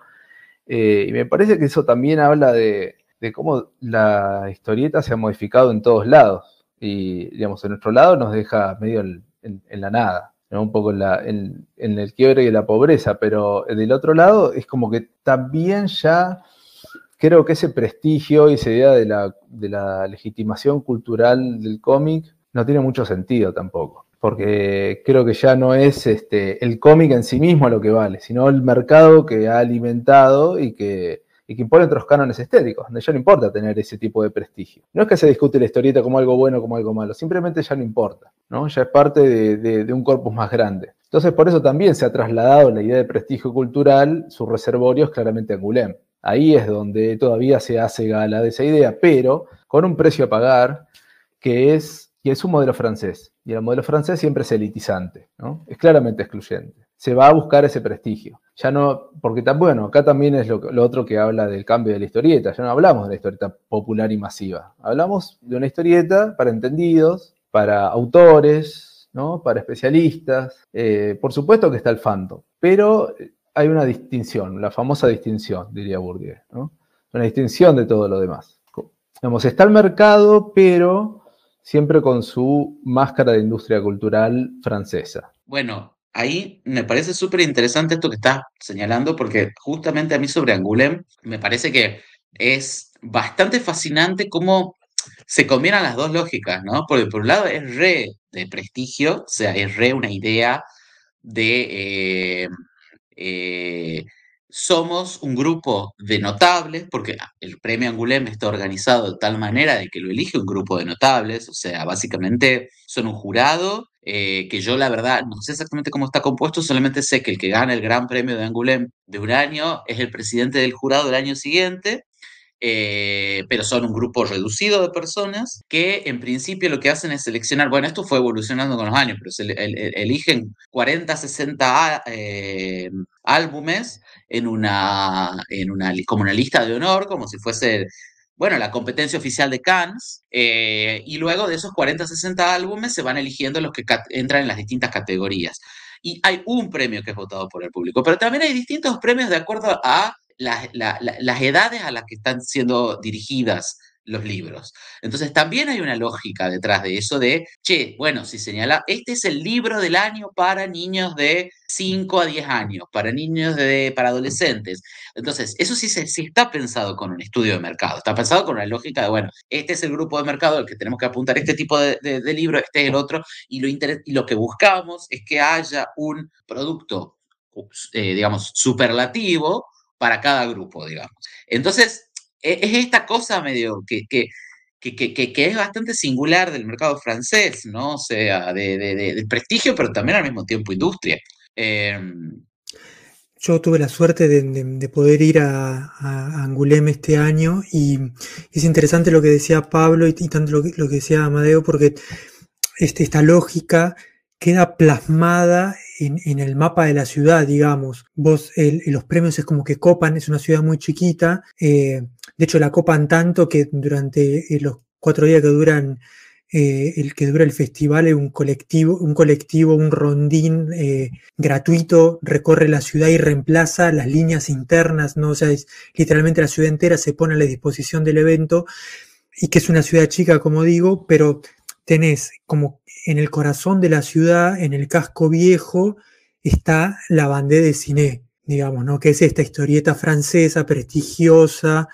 y me parece que eso también habla de cómo la historieta se ha modificado en todos lados, y, digamos, en nuestro lado nos deja medio en la nada, ¿no? Un poco en el quiebre y la pobreza, pero del otro lado es como que también ya creo que ese prestigio y esa idea de la legitimación cultural del cómic no tiene mucho sentido tampoco, porque creo que ya no es el cómic en sí mismo lo que vale, sino el mercado que ha alimentado y que impone otros cánones estéticos, donde ya no importa tener ese tipo de prestigio. No es que se discute la historieta como algo bueno o como algo malo, simplemente ya no importa, ¿no? Ya es parte de un corpus más grande. Entonces por eso también se ha trasladado la idea de prestigio cultural, su reservorio es claramente Angoulême. Ahí es donde todavía se hace gala de esa idea, pero con un precio a pagar que es un modelo francés. Y el modelo francés siempre es elitizante, ¿no? Es claramente excluyente. Se va a buscar ese prestigio. Ya no, porque bueno, acá también es lo otro que habla del cambio de la historieta. Ya no hablamos de la historieta popular y masiva. Hablamos de una historieta para entendidos, para autores, ¿no? Para especialistas. Por supuesto que está el fandom, pero hay una distinción, la famosa distinción, diría Bourdieu, ¿no? Una distinción de todo lo demás. Digamos, está el mercado, pero siempre con su máscara de industria cultural francesa. Bueno, ahí me parece súper interesante esto que estás señalando, porque justamente a mí sobre Angoulême me parece que es bastante fascinante cómo se combinan las dos lógicas, ¿no? Porque por un lado es re de prestigio, o sea, es re una idea de somos un grupo de notables, porque el premio Angoulême está organizado de tal manera de que lo elige un grupo de notables, o sea, básicamente son un jurado, que yo la verdad no sé exactamente cómo está compuesto, solamente sé que el que gana el gran premio de Angoulême de un año es el presidente del jurado del año siguiente, pero son un grupo reducido de personas que en principio lo que hacen es seleccionar, bueno, esto fue evolucionando con los años, pero eligen 40, 60 álbumes como una lista de honor, como si fuese, bueno, la competencia oficial de Cannes, y luego de esos 40, 60 álbumes se van eligiendo los que entran en las distintas categorías. Y hay un premio que es votado por el público, pero también hay distintos premios de acuerdo a las edades a las que están siendo dirigidas los libros. Entonces también hay una lógica detrás de eso de, che, bueno, si señala, este es el libro del año para niños de 5 a 10 años, para adolescentes. Entonces, eso sí está pensado con un estudio de mercado, está pensado con una lógica de, bueno, este es el grupo de mercado al que tenemos que apuntar este tipo de libro, este es el otro, y lo que buscamos es que haya un producto, digamos, superlativo para cada grupo, digamos. Entonces, es esta cosa medio que es bastante singular del mercado francés, ¿no? O sea, de prestigio, pero también al mismo tiempo industria. Yo tuve la suerte de poder ir a Angoulême este año y es interesante lo que decía Pablo y tanto lo que decía Amadeo, porque esta lógica queda plasmada en el mapa de la ciudad, digamos. Los premios es como que copan, es una ciudad muy chiquita, de hecho la copan tanto que durante los 4 días que dura el festival, un colectivo, un rondín gratuito recorre la ciudad y reemplaza las líneas internas, ¿no? O sea, literalmente la ciudad entera se pone a la disposición del evento, y que es una ciudad chica, como digo, pero tenés como en el corazón de la ciudad, en el casco viejo, está La Bande Dessinée, digamos, ¿no? Que es esta historieta francesa prestigiosa,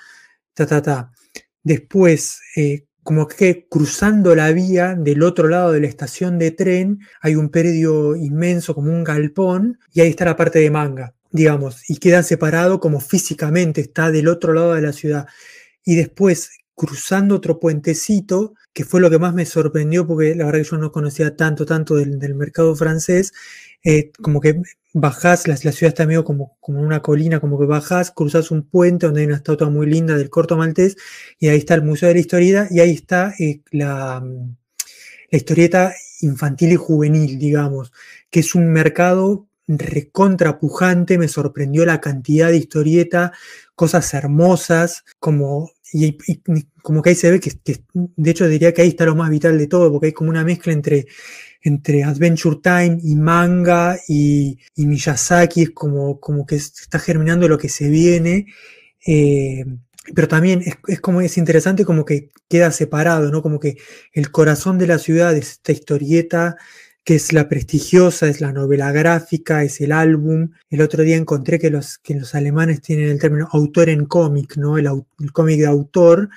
Después, como que cruzando la vía del otro lado de la estación de tren, hay un predio inmenso como un galpón y ahí está la parte de manga, digamos, y queda separado como físicamente, está del otro lado de la ciudad. Y después, cruzando otro puentecito, que fue lo que más me sorprendió, porque la verdad que yo no conocía tanto del mercado francés, como que bajás, la ciudad está medio como una colina, como que bajás, cruzás un puente donde hay una estatua muy linda del Corto Maltés, y ahí está el Museo de la Historieta, y ahí está la historieta infantil y juvenil, digamos, que es un mercado recontrapujante. Me sorprendió la cantidad de historieta, cosas hermosas, y como que ahí se ve que, de hecho diría que ahí está lo más vital de todo, porque hay como una mezcla entre Adventure Time y manga y Miyazaki, es como que está germinando lo que se viene, pero también es interesante como que queda separado, ¿no? Como que el corazón de la ciudad es esta historieta, que es la prestigiosa, es la novela gráfica, es el álbum. El otro día encontré que los alemanes tienen el término autor en cómic, ¿no? El cómic de autor.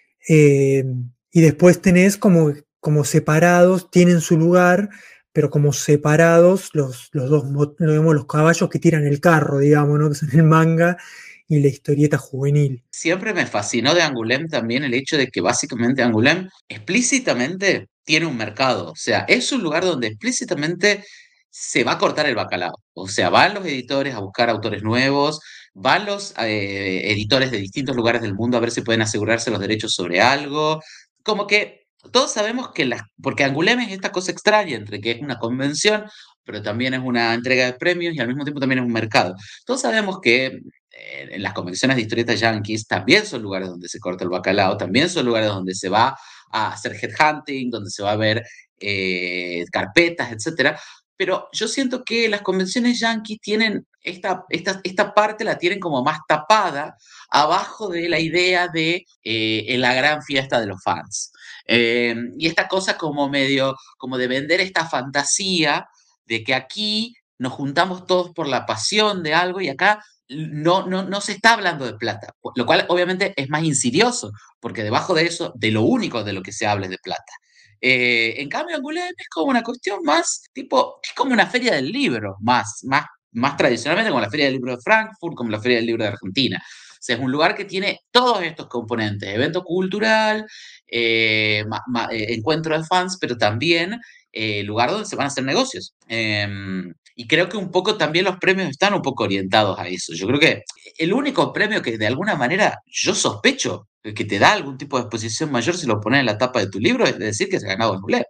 Y después tenés como separados, tienen su lugar, pero como separados los dos, los caballos que tiran el carro, digamos, ¿no? Que son el manga y la historieta juvenil. Siempre me fascinó de Angoulême también el hecho de que básicamente Angoulême explícitamente tiene un mercado. O sea, es un lugar donde explícitamente se va a cortar el bacalao. O sea, van los editores a buscar autores nuevos, van los editores de distintos lugares del mundo a ver si pueden asegurarse los derechos sobre algo. Como que todos sabemos que porque Angoulême es esta cosa extraña entre que es una convención, pero también es una entrega de premios y al mismo tiempo también es un mercado. Todos sabemos que en las convenciones de historietas yankees también son lugares donde se corta el bacalao, también son lugares donde se va a hacer headhunting, donde se va a ver carpetas, etcétera. Pero yo siento que las convenciones yankees tienen esta parte, la tienen como más tapada abajo de la idea de la gran fiesta de los fans. Y esta cosa como medio, como de vender esta fantasía de que aquí nos juntamos todos por la pasión de algo y acá no se está hablando de plata, lo cual obviamente es más insidioso, porque debajo de eso, de lo único de lo que se habla es de plata. En cambio, Angoulême es como una cuestión más, tipo, es como una feria del libro, más tradicionalmente como la feria del libro de Frankfurt, como la feria del libro de Argentina. O sea, es un lugar que tiene todos estos componentes, evento cultural, encuentro de fans, pero también lugar donde se van a hacer negocios. Y creo que un poco también los premios están un poco orientados a eso. Yo creo que el único premio que de alguna manera yo sospecho que te da algún tipo de exposición mayor si lo pones en la tapa de tu libro es decir que se ha ganado Angoulême.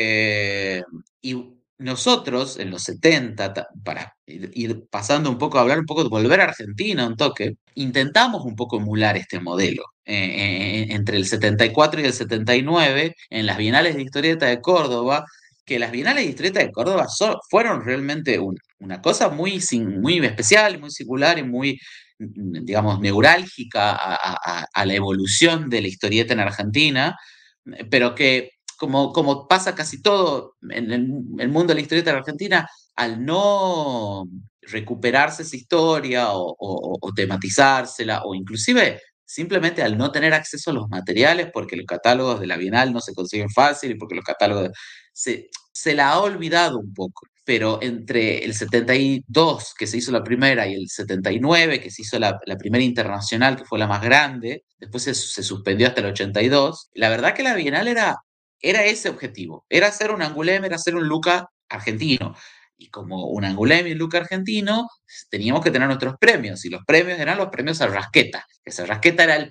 Y nosotros en los 70, para ir pasando un poco a hablar un poco de volver a Argentina un toque, intentamos un poco emular este modelo. Entre el 74 y el 79, en las Bienales de Historieta de Córdoba, que las Bienales de Historieta de Córdoba fueron realmente una cosa muy especial, muy singular y muy, digamos, neurálgica a la evolución de la historieta en Argentina, pero que, como pasa casi todo en el mundo de la historieta en Argentina, al no recuperarse esa historia o tematizársela, o inclusive simplemente al no tener acceso a los materiales, porque los catálogos de la Bienal no se consiguen fácil y porque los catálogos se la ha olvidado un poco. Pero entre el 72, que se hizo la primera, y el 79, que se hizo la primera internacional, que fue la más grande, después se suspendió hasta el 82, la verdad que la Bienal era ese objetivo, era hacer un Angoulême, era hacer un Luca argentino. Y como un Angoulême y un Luca argentino, teníamos que tener nuestros premios, y los premios eran los premios Sarrasqueta. Que Sarrasqueta era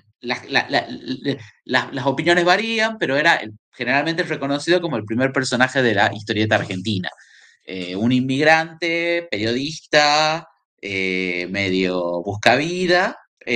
las opiniones varían, pero era generalmente reconocido como el primer personaje de la historieta argentina. Un inmigrante, periodista, medio buscavida,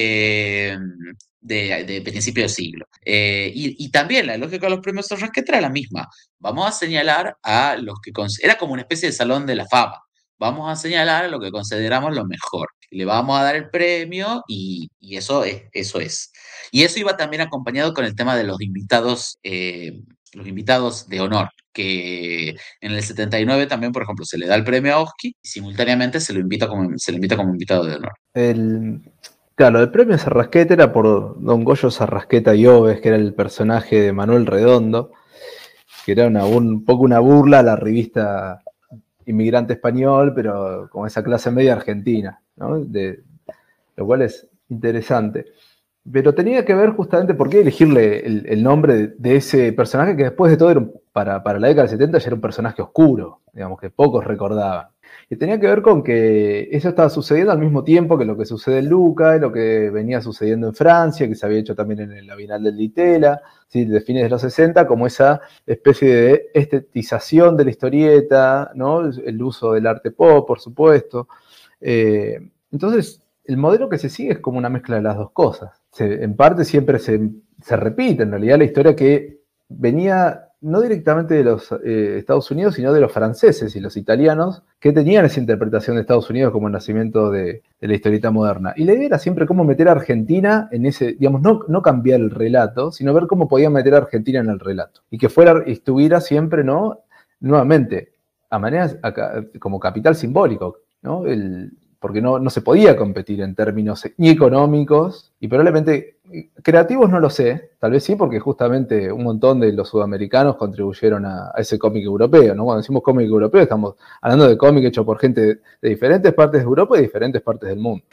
de principio de siglo. Y también la lógica de los premios Sarrasqueta era la misma. Vamos a señalar a los que era como una especie de salón de la fama. Vamos a señalar a lo que consideramos lo mejor. Le vamos a dar el premio y eso es. Y eso iba también acompañado con el tema de los invitados de honor. que en el 79 también, por ejemplo, se le da el premio a Oski y simultáneamente se le invita como invitado de honor. Claro, el premio Sarrasqueta era por don Goyo Sarrasqueta y Oves, que era el personaje de Manuel Redondo, que era un poco una burla a la revista Inmigrante Español, pero con esa clase media argentina, ¿no? Lo cual es interesante. Pero tenía que ver justamente por qué elegirle el nombre de ese personaje que después de todo, para la década del 70 ya era un personaje oscuro, digamos, que pocos recordaban. Y tenía que ver con que eso estaba sucediendo al mismo tiempo que lo que sucede en Luca, y lo que venía sucediendo en Francia, que se había hecho también en la Bienal del Ditela, ¿sí? De fines de los 60, como esa especie de estetización de la historieta, ¿no? El uso del arte pop, por supuesto. Entonces, el modelo que se sigue es como una mezcla de las dos cosas. En parte siempre se repite, en realidad, la historia que venía no directamente de los Estados Unidos, sino de los franceses y los italianos, que tenían esa interpretación de Estados Unidos como el nacimiento de la historieta moderna. Y la idea era siempre cómo meter a Argentina en ese, digamos, no cambiar el relato, sino ver cómo podían meter a Argentina en el relato. Y que estuviera siempre, ¿no? Nuevamente, a manera como capital simbólico, ¿no? Porque no se podía competir en términos ni económicos, y probablemente creativos no lo sé, tal vez sí, porque justamente un montón de los sudamericanos contribuyeron a ese cómic europeo, ¿no? Cuando decimos cómic europeo estamos hablando de cómic hecho por gente de diferentes partes de Europa y de diferentes partes del mundo.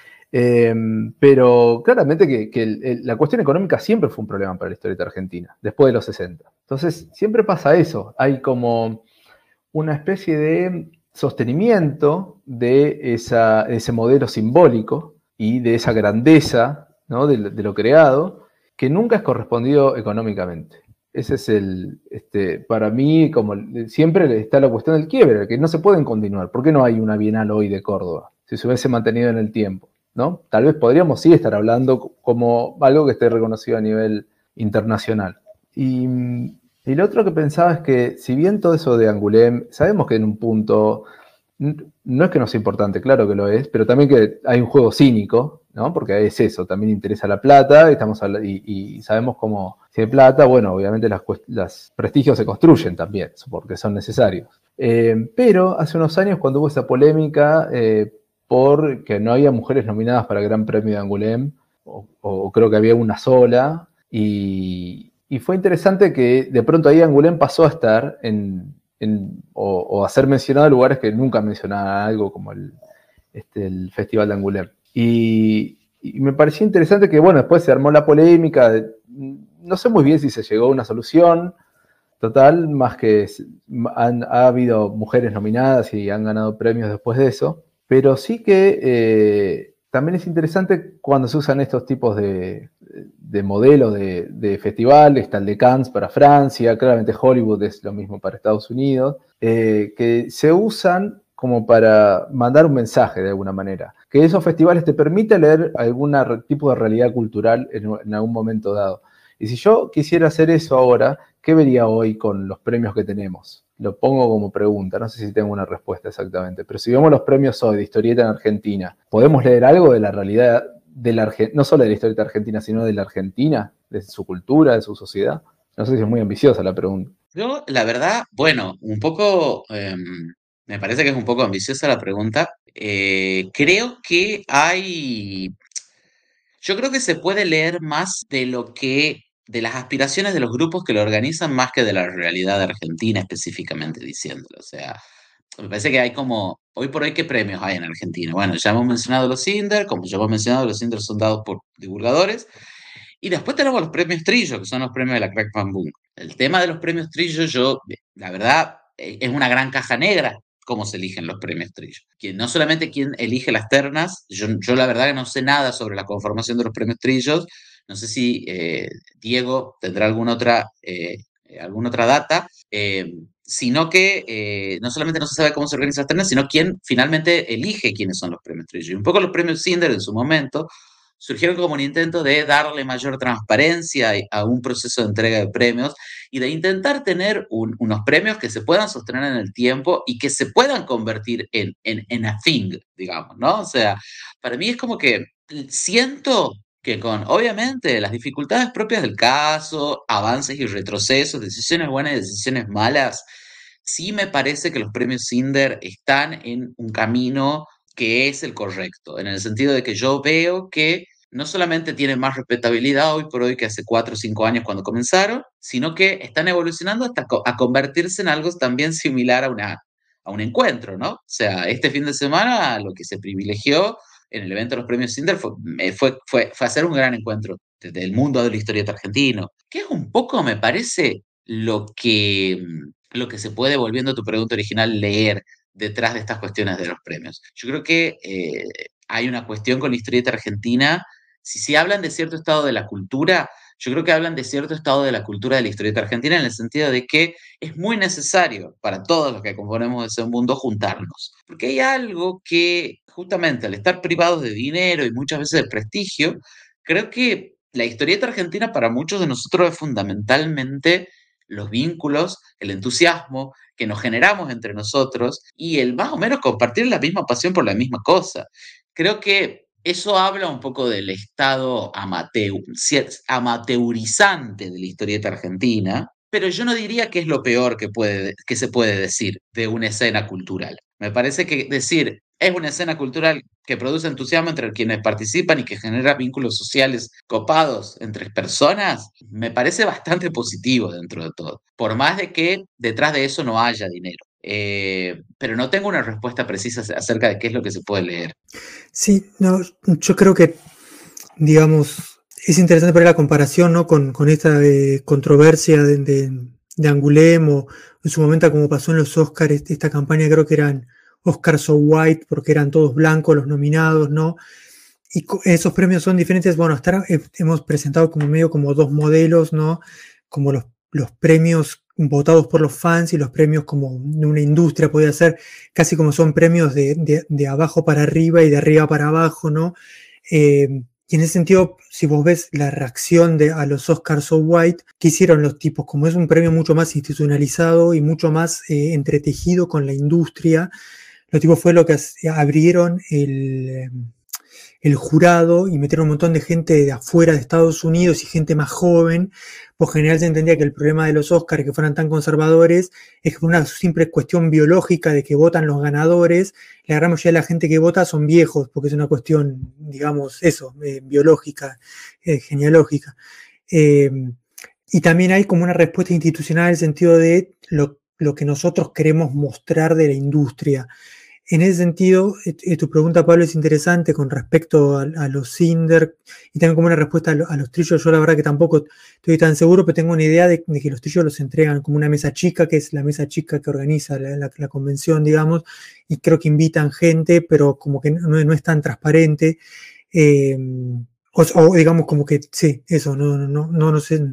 Pero claramente que la cuestión económica siempre fue un problema para la historieta argentina, después de los 60. Entonces siempre pasa eso, hay como una especie de sostenimiento de ese modelo simbólico y de esa grandeza, ¿no? de lo creado, que nunca es correspondido económicamente. Ese es para mí, como siempre está la cuestión del quiebre, que no se pueden continuar. ¿Por qué no hay una Bienal hoy de Córdoba? Si se hubiese mantenido en el tiempo, ¿no? Tal vez podríamos sí estar hablando como algo que esté reconocido a nivel internacional. Y lo otro que pensaba es que, si bien todo eso de Angoulême, sabemos que en un punto, no es que no sea importante, claro que lo es, pero también que hay un juego cínico, ¿no? Porque es eso, también interesa la plata, y sabemos cómo, si hay plata, bueno, obviamente los prestigios se construyen también, porque son necesarios. Pero hace unos años, cuando hubo esa polémica porque no había mujeres nominadas para el Gran Premio de Angoulême, o creo que había una sola, y fue interesante que de pronto ahí Angoulême pasó a estar o a ser mencionado en lugares que nunca mencionaba, algo como el Festival de Angoulême. Y me pareció interesante que, bueno, después se armó la polémica. No sé muy bien si se llegó a una solución total, más que ha habido mujeres nominadas y han ganado premios después de eso. Pero sí que también es interesante cuando se usan estos tipos de modelos de festivales, está el de Cannes para Francia, claramente Hollywood es lo mismo para Estados Unidos, que se usan como para mandar un mensaje de alguna manera. Que esos festivales te permiten leer algún tipo de realidad cultural en algún momento dado. Y si yo quisiera hacer eso ahora, ¿qué vería hoy con los premios que tenemos? Lo pongo como pregunta, no sé si tengo una respuesta exactamente, pero si vemos los premios hoy de historieta en Argentina, ¿podemos leer algo de la realidad no solo de la historieta argentina, sino de la Argentina, de su cultura, de su sociedad? No sé si es muy ambiciosa la pregunta. Yo, la verdad, bueno, un poco, me parece que es un poco ambiciosa la pregunta. Yo creo que se puede leer más de las aspiraciones de los grupos que lo organizan más que de la realidad de Argentina específicamente diciéndolo. O sea, me parece que hay como, hoy por hoy, ¿qué premios hay en Argentina? Bueno, ya hemos mencionado los Cinder, como ya hemos mencionado, los Cinder son dados por divulgadores. Y después tenemos los premios Trillo, que son los premios de la Crack Bam Boom. El tema de los premios Trillo, la verdad, es una gran caja negra cómo se eligen los premios Trillo. No solamente quién elige las ternas, yo la verdad que no sé nada sobre la conformación de los premios Trillos, no sé si Diego tendrá alguna otra data, sino que no solamente no se sabe cómo se organizan las ternas, sino quién finalmente elige quiénes son los premios Trillo. Y un poco los premios Cinder en su momento surgieron como un intento de darle mayor transparencia a un proceso de entrega de premios y de intentar tener unos premios que se puedan sostener en el tiempo y que se puedan convertir en a thing, digamos, ¿no? O sea, para mí es como que siento que con, obviamente, las dificultades propias del caso, avances y retrocesos, decisiones buenas y decisiones malas, Sí me parece que los premios Cinder están en un camino que es el correcto, en el sentido de que yo veo que no solamente tienen más respetabilidad hoy por hoy que hace 4 o 5 años cuando comenzaron, sino que están evolucionando hasta a convertirse en algo también similar a un encuentro, ¿no? O sea, este fin de semana lo que se privilegió en el evento de los premios Cinder fue hacer un gran encuentro del mundo de la historieta argentino, que es un poco, me parece, lo que se puede, volviendo a tu pregunta original, leer detrás de estas cuestiones de los premios. Yo creo que hay una cuestión con la historieta argentina. Si hablan de cierto estado de la cultura, yo creo que hablan de cierto estado de la cultura de la historieta argentina en el sentido de que es muy necesario para todos los que componemos ese mundo juntarnos. Porque hay algo que, justamente al estar privados de dinero y muchas veces de prestigio, creo que la historieta argentina para muchos de nosotros es fundamentalmente los vínculos, el entusiasmo que nos generamos entre nosotros y el más o menos compartir la misma pasión por la misma cosa. Creo que eso habla un poco del estado amateurizante de la historieta argentina, pero yo no diría que es lo peor que se puede decir de una escena cultural. Me parece que decir es una escena cultural que produce entusiasmo entre quienes participan y que genera vínculos sociales copados entre personas, me parece bastante positivo dentro de todo, por más de que detrás de eso no haya dinero. Pero no tengo una respuesta precisa acerca de qué es lo que se puede leer. Sí, no, yo creo que, digamos, es interesante poner la comparación, ¿no? con esta controversia de Angoulême, o en su momento como pasó en los Oscars, esta campaña creo que eran Oscars so white, porque eran todos blancos los nominados, ¿no? Y esos premios son diferentes. Bueno, hasta ahora hemos presentado como medio como dos modelos, ¿no? Como los premios votados por los fans y los premios como de una industria, podría ser casi como son premios de abajo para arriba y de arriba para abajo, ¿no? Y en ese sentido, si vos ves la reacción a los Oscars So White, ¿qué hicieron los tipos? Como es un premio mucho más institucionalizado y mucho más entretejido con la industria, los tipos fue lo que abrieron el jurado y metieron un montón de gente de afuera de Estados Unidos y gente más joven. Por general se entendía que el problema de los Oscars que fueran tan conservadores es que por una simple cuestión biológica de que votan los ganadores, la gran mayoría de la gente que vota son viejos, porque es una cuestión, digamos, eso, biológica, genealógica. Y también hay como una respuesta institucional en el sentido de lo que nosotros queremos mostrar de la industria. En ese sentido, tu pregunta, Pablo, es interesante con respecto a los Cinder y también como una respuesta a los trillos. Yo la verdad que tampoco estoy tan seguro, pero tengo una idea de que los trillos los entregan como una mesa chica, que es la mesa chica que organiza la convención, digamos, y creo que invitan gente, pero como que no es tan transparente. O digamos como que, sí, eso, no sé.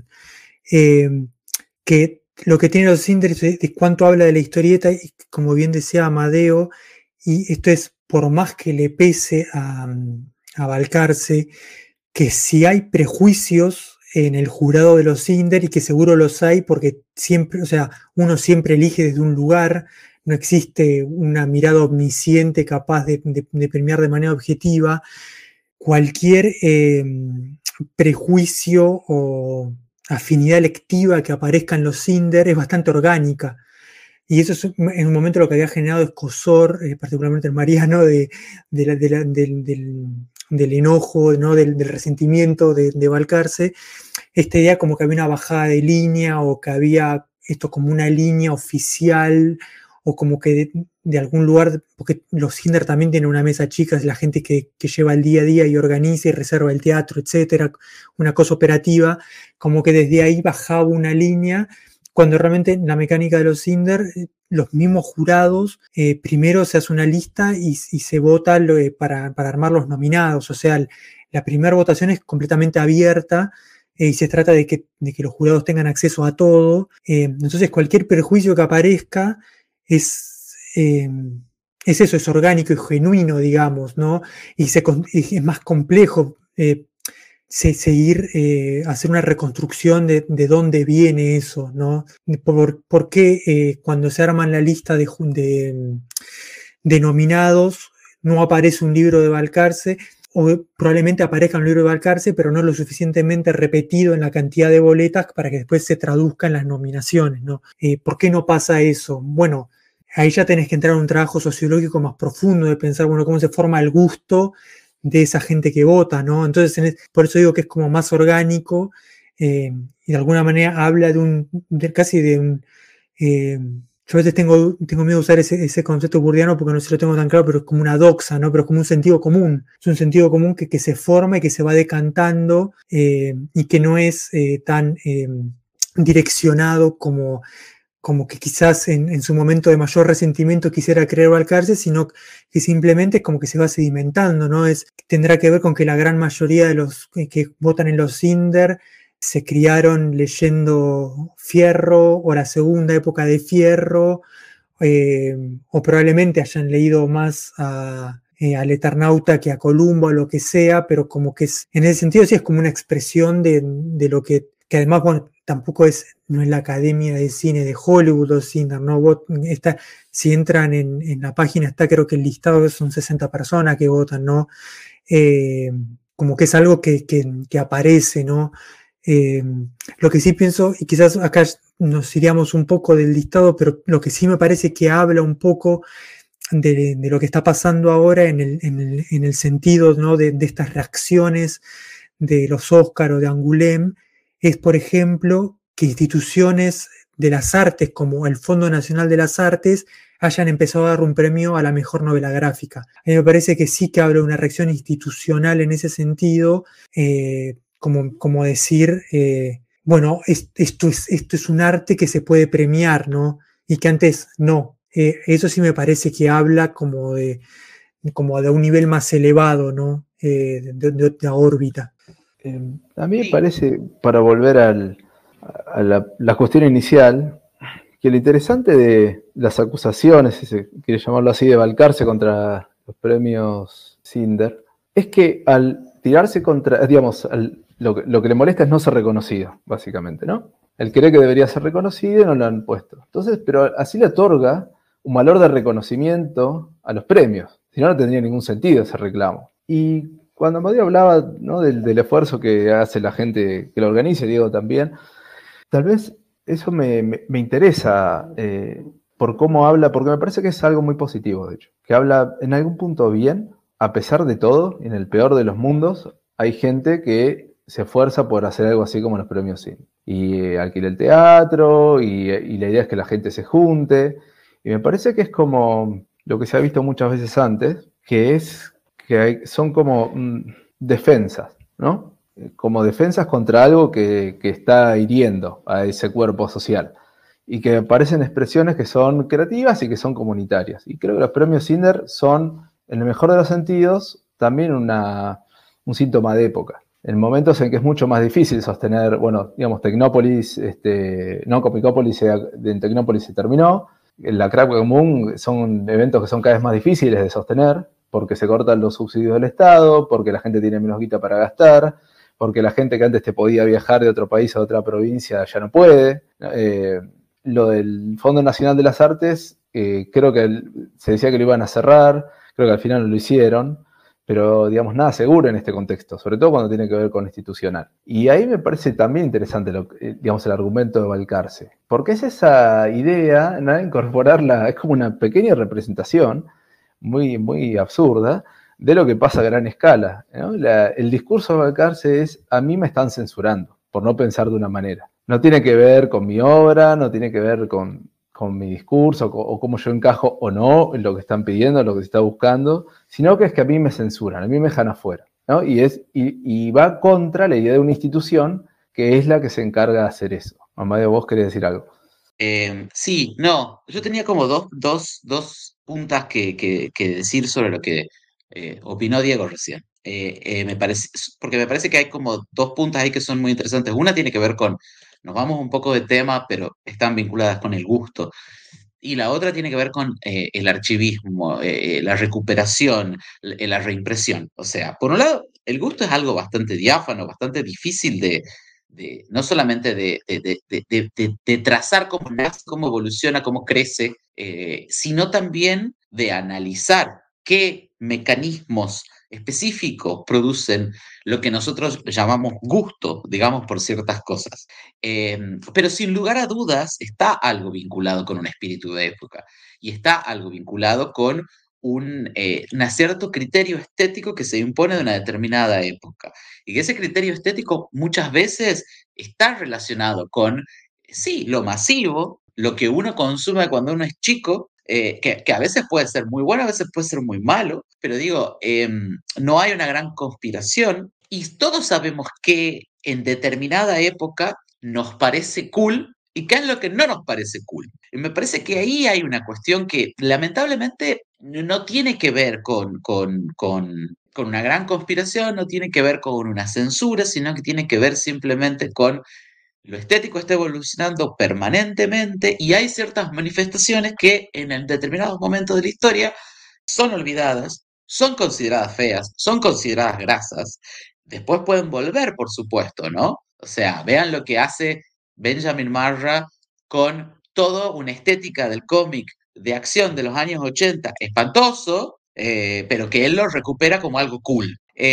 Que lo que tienen los Cinder es de cuánto habla de la historieta, y como bien decía Amadeo, y esto es por más que le pese a Balcarce, que si hay prejuicios en el jurado de los Cinder, y que seguro los hay, porque siempre, o sea, uno siempre elige desde un lugar, no existe una mirada omnisciente capaz de premiar de manera objetiva. Cualquier prejuicio o afinidad lectiva que aparezca en los Cinder es bastante orgánica. Y eso es en un momento lo que había generado escozor, particularmente en Mariano, del enojo, ¿no? del resentimiento de Balcarce. Esta idea como que había una bajada de línea, o que había esto como una línea oficial, o como que de algún lugar, porque los Cinder también tienen una mesa chica, es la gente que lleva el día a día y organiza y reserva el teatro, etcétera, una cosa operativa, como que desde ahí bajaba una línea, cuando realmente en la mecánica de los Cinder, los mismos jurados, primero se hace una lista y se vota para armar los nominados. O sea, la primera votación es completamente abierta, y se trata de que los jurados tengan acceso a todo. Entonces cualquier prejuicio que aparezca es eso, es orgánico y genuino, digamos, ¿no? Y es más complejo hacer una reconstrucción de dónde viene eso, ¿no? ¿Por qué cuando se arman la lista de nominados no aparece un libro de Balcarce? o probablemente aparezca en el libro de Balcarce, pero no lo suficientemente repetido en la cantidad de boletas para que después se traduzca en las nominaciones, ¿no? ¿Por qué no pasa eso? Bueno, ahí ya tenés que entrar en un trabajo sociológico más profundo de pensar, bueno, cómo se forma el gusto de esa gente que vota, ¿no? Entonces, por eso digo que es como más orgánico y de alguna manera habla casi de un... yo a veces tengo miedo de usar ese concepto burdiano porque no se lo tengo tan claro, pero es como una doxa, ¿no? Pero es como un sentido común. Es un sentido común que se forma y que se va decantando y que no es tan direccionado como que quizás en su momento de mayor resentimiento quisiera creer Balcarce, sino que simplemente es como que se va sedimentando, ¿no? Tendrá que ver con que la gran mayoría de los que votan en los Cinder se criaron leyendo Fierro o la segunda época de Fierro, o probablemente hayan leído más al Eternauta que a Columbo o lo que sea, pero como que en ese sentido sí es como una expresión de lo que además, bueno, tampoco no es la Academia de Cine de Hollywood o Cinder, ¿no? Si entran en la página está creo que el listado son 60 personas que votan, ¿no? Como que es algo que aparece, ¿no? Lo que sí pienso, y quizás acá nos iríamos un poco del listado, pero lo que sí me parece que habla un poco de lo que está pasando ahora en el sentido, ¿no? de estas reacciones de los Óscar o de Angoulême, es, por ejemplo, que instituciones de las artes, como el Fondo Nacional de las Artes, hayan empezado a dar un premio a la mejor novela gráfica. A mí me parece que sí que habla de una reacción institucional en ese sentido, como decir, bueno, esto es un arte que se puede premiar, ¿no? Y que antes no. Eso sí me parece que habla como de un nivel más elevado, ¿no? De órbita. A mí me parece, para volver a la cuestión inicial, que lo interesante de las acusaciones, si se quiere llamarlo así, de Balcarce contra los premios Cinder, es que al tirarse contra, digamos, lo que le molesta es no ser reconocido, básicamente, ¿no? Él cree que debería ser reconocido y no lo han puesto. Entonces, pero así le otorga un valor de reconocimiento a los premios, si no, no tendría ningún sentido ese reclamo. Y cuando Amadeo hablaba, ¿no? del esfuerzo que hace la gente que lo organiza, Diego también, tal vez eso me interesa por cómo habla, porque me parece que es algo muy positivo, de hecho, que habla en algún punto bien, a pesar de todo, en el peor de los mundos, hay gente que se esfuerza por hacer algo así como los premios Cine. Y alquila el teatro, y la idea es que la gente se junte, y me parece que es como lo que se ha visto muchas veces antes, que son como defensas, ¿no? Como defensas contra algo que está hiriendo a ese cuerpo social. Y que aparecen expresiones que son creativas y que son comunitarias. Y creo que los premios Cinder son, en el mejor de los sentidos, también un síntoma de época. En momentos en que es mucho más difícil sostener, bueno, digamos, Tecnópolis, no, Comicópolis en Tecnópolis se terminó. La Crack Común son eventos que son cada vez más difíciles de sostener, porque se cortan los subsidios del Estado, porque la gente tiene menos guita para gastar, porque la gente que antes te podía viajar de otro país a otra provincia ya no puede. Lo del Fondo Nacional de las Artes, creo que se decía que lo iban a cerrar, creo que al final no lo hicieron, pero digamos nada seguro en este contexto, sobre todo cuando tiene que ver con lo institucional. Y ahí me parece también interesante digamos, el argumento de Balcarce, porque es esa idea, ¿no? Incorporarla, es como una pequeña representación muy, muy absurda de lo que pasa a gran escala, ¿no? El discurso de Balcarce es: a mí me están censurando por no pensar de una manera. No tiene que ver con mi obra, no tiene que ver con mi discurso o cómo yo encajo o no en lo que están pidiendo, lo que se está buscando, sino que es que a mí me censuran, a mí me dejan afuera, ¿no? Y va contra la idea de una institución que es la que se encarga de hacer eso. Amadeo, vos querés decir algo. Sí, no, yo tenía como dos puntas que decir sobre lo que opinó Diego recién. Porque me parece que hay como dos puntas ahí que son muy interesantes. Una tiene que ver con, nos vamos un poco de tema, pero están vinculadas con el gusto. Y la otra tiene que ver con el archivismo, la recuperación, la reimpresión. O sea, por un lado, el gusto es algo bastante diáfano, bastante difícil no solamente de trazar cómo nace, cómo evoluciona, cómo crece, sino también de analizar qué mecanismos específicos producen lo que nosotros llamamos gusto, digamos, por ciertas cosas. Pero sin lugar a dudas está algo vinculado con un espíritu de época y está algo vinculado con un cierto criterio estético que se impone de una determinada época. Y que ese criterio estético muchas veces está relacionado con, sí, lo masivo, lo que uno consume cuando uno es chico, que a veces puede ser muy bueno, a veces puede ser muy malo, pero digo, no hay una gran conspiración y todos sabemos que en determinada época nos parece cool y qué es lo que no nos parece cool. Y me parece que ahí hay una cuestión que lamentablemente no tiene que ver con una gran conspiración, no tiene que ver con una censura, sino que tiene que ver simplemente con lo estético está evolucionando permanentemente y hay ciertas manifestaciones que en determinados momentos de la historia son olvidadas, son consideradas feas, son consideradas grasas. Después pueden volver, por supuesto, ¿no? O sea, vean lo que hace Benjamin Marra con toda una estética del cómic de acción de los años 80, espantoso, pero que él lo recupera como algo cool.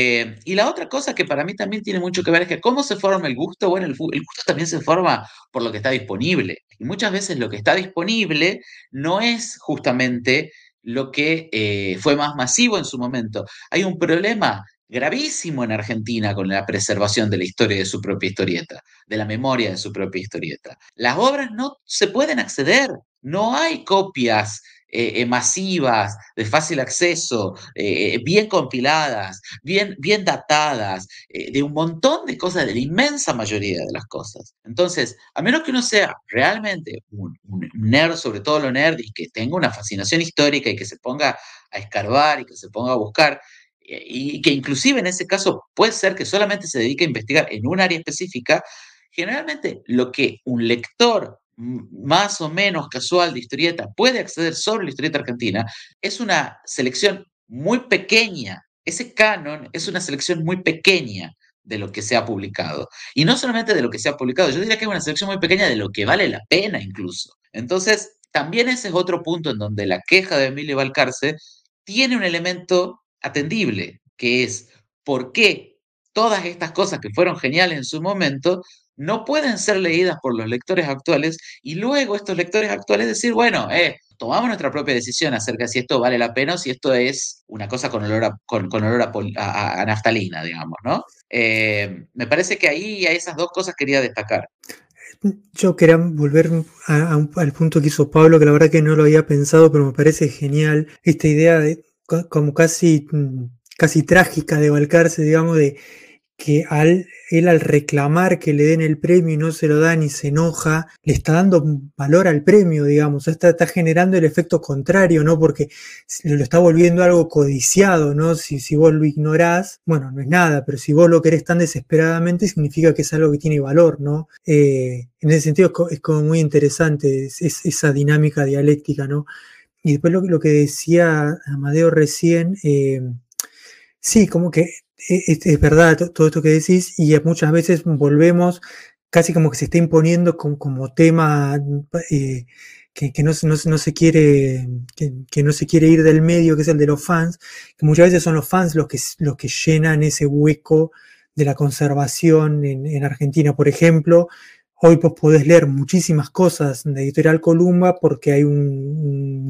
Y la otra cosa que para mí también tiene mucho que ver es que cómo se forma el gusto. Bueno, el gusto también se forma por lo que está disponible. Y muchas veces lo que está disponible no es justamente lo que fue más masivo en su momento. Hay un problema gravísimo en Argentina con la preservación de la historia de su propia historieta, de la memoria de su propia historieta. Las obras no se pueden acceder, no hay copias masivas, de fácil acceso, bien compiladas, bien datadas, de un montón de cosas, de la inmensa mayoría de las cosas. Entonces, a menos que uno sea realmente un nerd, sobre todo lo nerd, y que tenga una fascinación histórica y que se ponga a escarbar y que se ponga a buscar, y que inclusive en ese caso puede ser que solamente se dedique a investigar en un área específica, generalmente lo que un lector más o menos casual de historieta puede acceder sobre la historieta argentina es una selección muy pequeña. Ese canon es una selección muy pequeña de lo que se ha publicado. Y no solamente de lo que se ha publicado, yo diría que es una selección muy pequeña de lo que vale la pena incluso. Entonces, también ese es otro punto en donde la queja de Emilio Balcarce tiene un elemento atendible, que es por qué todas estas cosas que fueron geniales en su momento no pueden ser leídas por los lectores actuales y luego estos lectores actuales decir, bueno, tomamos nuestra propia decisión acerca de si esto vale la pena o si esto es una cosa con olor a naftalina, digamos, ¿no? Me parece que ahí a esas dos cosas quería destacar. Yo quería volver al punto que hizo Pablo, que la verdad que no lo había pensado, pero me parece genial esta idea de como casi trágica de Balcarce, digamos, de que él al reclamar que le den el premio y no se lo dan y se enoja, le está dando valor al premio, digamos, está generando el efecto contrario, ¿no? Porque lo está volviendo algo codiciado, ¿no? Si vos lo ignorás, bueno, no es nada, pero si vos lo querés tan desesperadamente, significa que es algo que tiene valor, ¿no? En ese sentido es como muy interesante esa dinámica dialéctica, ¿no? Y después lo que decía Amadeo recién, sí, como que es verdad todo esto que decís y muchas veces volvemos casi como que se está imponiendo como tema que no se quiere que no se quiere ir del medio, que es el de los fans, que muchas veces son los fans los que llenan ese hueco de la conservación en Argentina, por ejemplo. Hoy pues podés leer muchísimas cosas de Editorial Columba porque hay un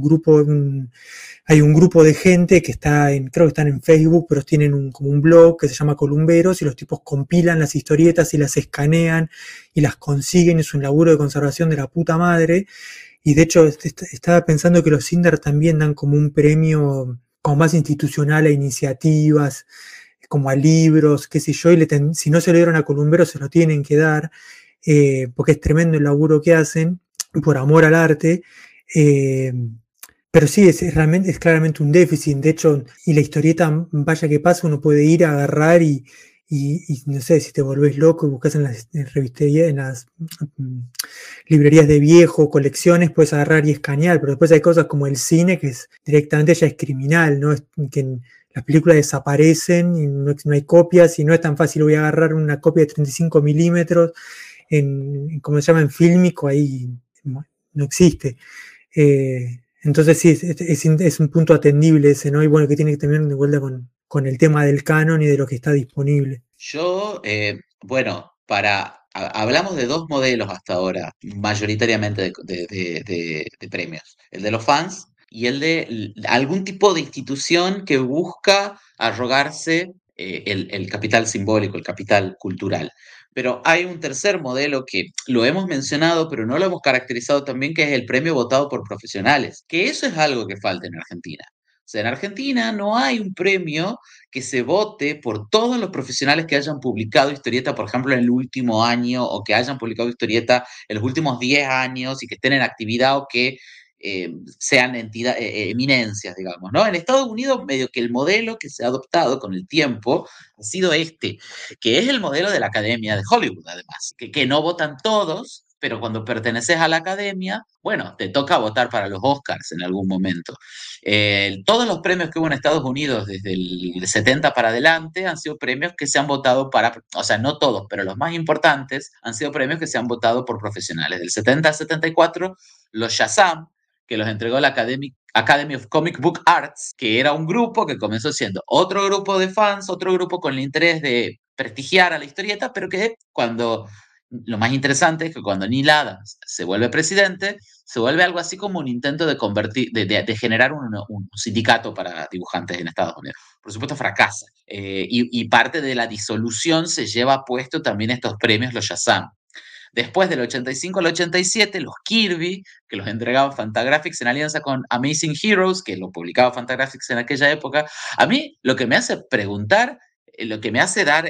grupo de gente que creo que están en Facebook, pero tienen como un blog que se llama Columberos y los tipos compilan las historietas y las escanean y las consiguen. Es un laburo de conservación de la puta madre. Y de hecho estaba pensando que los Cinder también dan como un premio como más institucional a iniciativas, como a libros, qué sé yo, y si no se lo dieron a Columberos se lo tienen que dar. Porque es tremendo el laburo que hacen por amor al arte, pero sí, es claramente un déficit. De hecho, y la historieta, vaya que pasa, uno puede ir a agarrar y no sé, si te volvés loco y buscas en las revisterías, en las librerías de viejo, colecciones, puedes agarrar y escanear, pero después hay cosas como el cine que directamente ya es criminal, ¿no? Que las películas desaparecen y no hay copias y no es tan fácil. Voy a agarrar una copia de 35 milímetros como se llama, en fílmico, ahí no existe. Entonces sí, es un punto atendible ese, ¿no? Y bueno, que tiene que tener de vuelta con con el tema del canon y de lo que está disponible. Yo, bueno, hablamos de dos modelos hasta ahora, mayoritariamente de premios. El de los fans y el de algún tipo de institución que busca arrogarse el capital simbólico, el capital cultural. Pero hay un tercer modelo que lo hemos mencionado, pero no lo hemos caracterizado también, que es el premio votado por profesionales, que eso es algo que falta en Argentina. O sea, en Argentina no hay un premio que se vote por todos los profesionales que hayan publicado historieta, por ejemplo, en el último año, o que hayan publicado historieta en los últimos 10 años y que estén en actividad o que sean eminencias, digamos, ¿no? En Estados Unidos, medio que el modelo que se ha adoptado con el tiempo ha sido este, que es el modelo de la Academia de Hollywood, además, que no votan todos, pero cuando perteneces a la academia, bueno, te toca votar para los Oscars en algún momento. Todos los premios que hubo en Estados Unidos desde el 70 para adelante han sido premios que se han votado o sea, no todos, pero los más importantes han sido premios que se han votado por profesionales. Del 70 al 74, los Shazam, que los entregó la Academy of Comic Book Arts, que era un grupo que comenzó siendo otro grupo de fans, otro grupo con el interés de prestigiar a la historieta, pero que lo más interesante es que cuando Neil Adams se vuelve presidente, se vuelve algo así como un intento de generar un sindicato para dibujantes en Estados Unidos. Por supuesto, fracasa. Y parte de la disolución se lleva puesto también estos premios, los Shazam. Después del 85 al 87, los Kirby, que los entregaba Fantagraphics en alianza con Amazing Heroes, que lo publicaba Fantagraphics en aquella época, a mí lo que me hace preguntar, lo que me hace dar...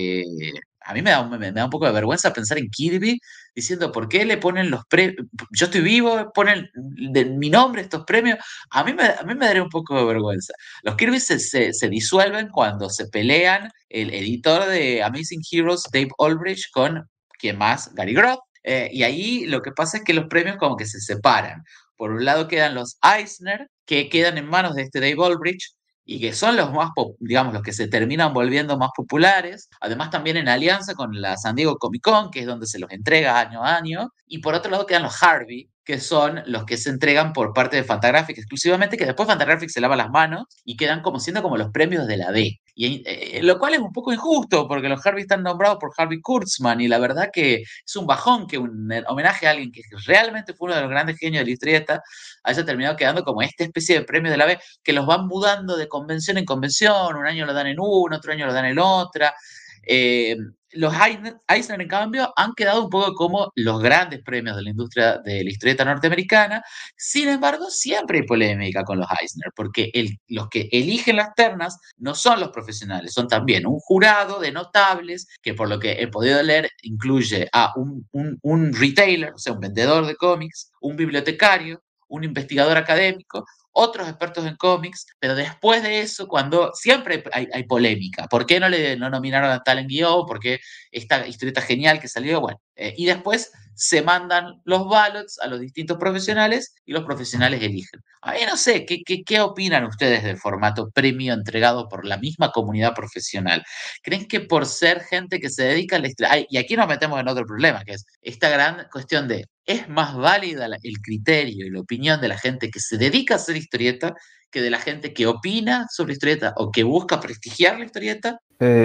a mí me da un poco de vergüenza pensar en Kirby diciendo por qué le ponen los premios. Yo estoy vivo, ponen mi nombre estos premios. A mí me daría un poco de vergüenza. Los Kirby se disuelven cuando se pelean el editor de Amazing Heroes, Dave Aldrich, con ¿quién más? Gary Groth. Y ahí lo que pasa es que los premios como que se separan. Por un lado quedan los Eisner, que quedan en manos de este Dave Aldrich, y que son los más, digamos, los que se terminan volviendo más populares. Además, también en alianza con la San Diego Comic Con, que es donde se los entrega año a año. Y por otro lado quedan los Harvey, que son los que se entregan por parte de Fantagraphics exclusivamente, que después Fantagraphics se lava las manos y quedan como siendo como los premios de la D. Lo cual es un poco injusto, porque los Harvey están nombrados por Harvey Kurtzman, y la verdad que es un bajón que un homenaje a alguien que realmente fue uno de los grandes genios de la historieta haya terminado quedando como esta especie de premios de la B, que los van mudando de convención en convención, un año lo dan en uno, otro año lo dan en otra. Los Eisner, en cambio, han quedado un poco como los grandes premios de la industria de la historieta norteamericana. Sin embargo, siempre hay polémica con los Eisner, porque los que eligen las ternas no son los profesionales, son también un jurado de notables que, por lo que he podido leer, incluye a un retailer, o sea, un vendedor de cómics, un bibliotecario, un investigador académico, otros expertos en cómics, pero después de eso, cuando siempre hay polémica, ¿por qué no nominaron a tal en guión? ¿Por qué esta historieta genial que salió? Bueno, y después se mandan los ballots a los distintos profesionales y los profesionales eligen. A mí no sé, ¿qué opinan ustedes del formato premio entregado por la misma comunidad profesional? ¿Creen que por ser gente que se dedica a la historieta, y aquí nos metemos en otro problema, que es esta gran cuestión de, ¿es más válida el criterio y la opinión de la gente que se dedica a hacer historieta que de la gente que opina sobre historieta o que busca prestigiar la historieta?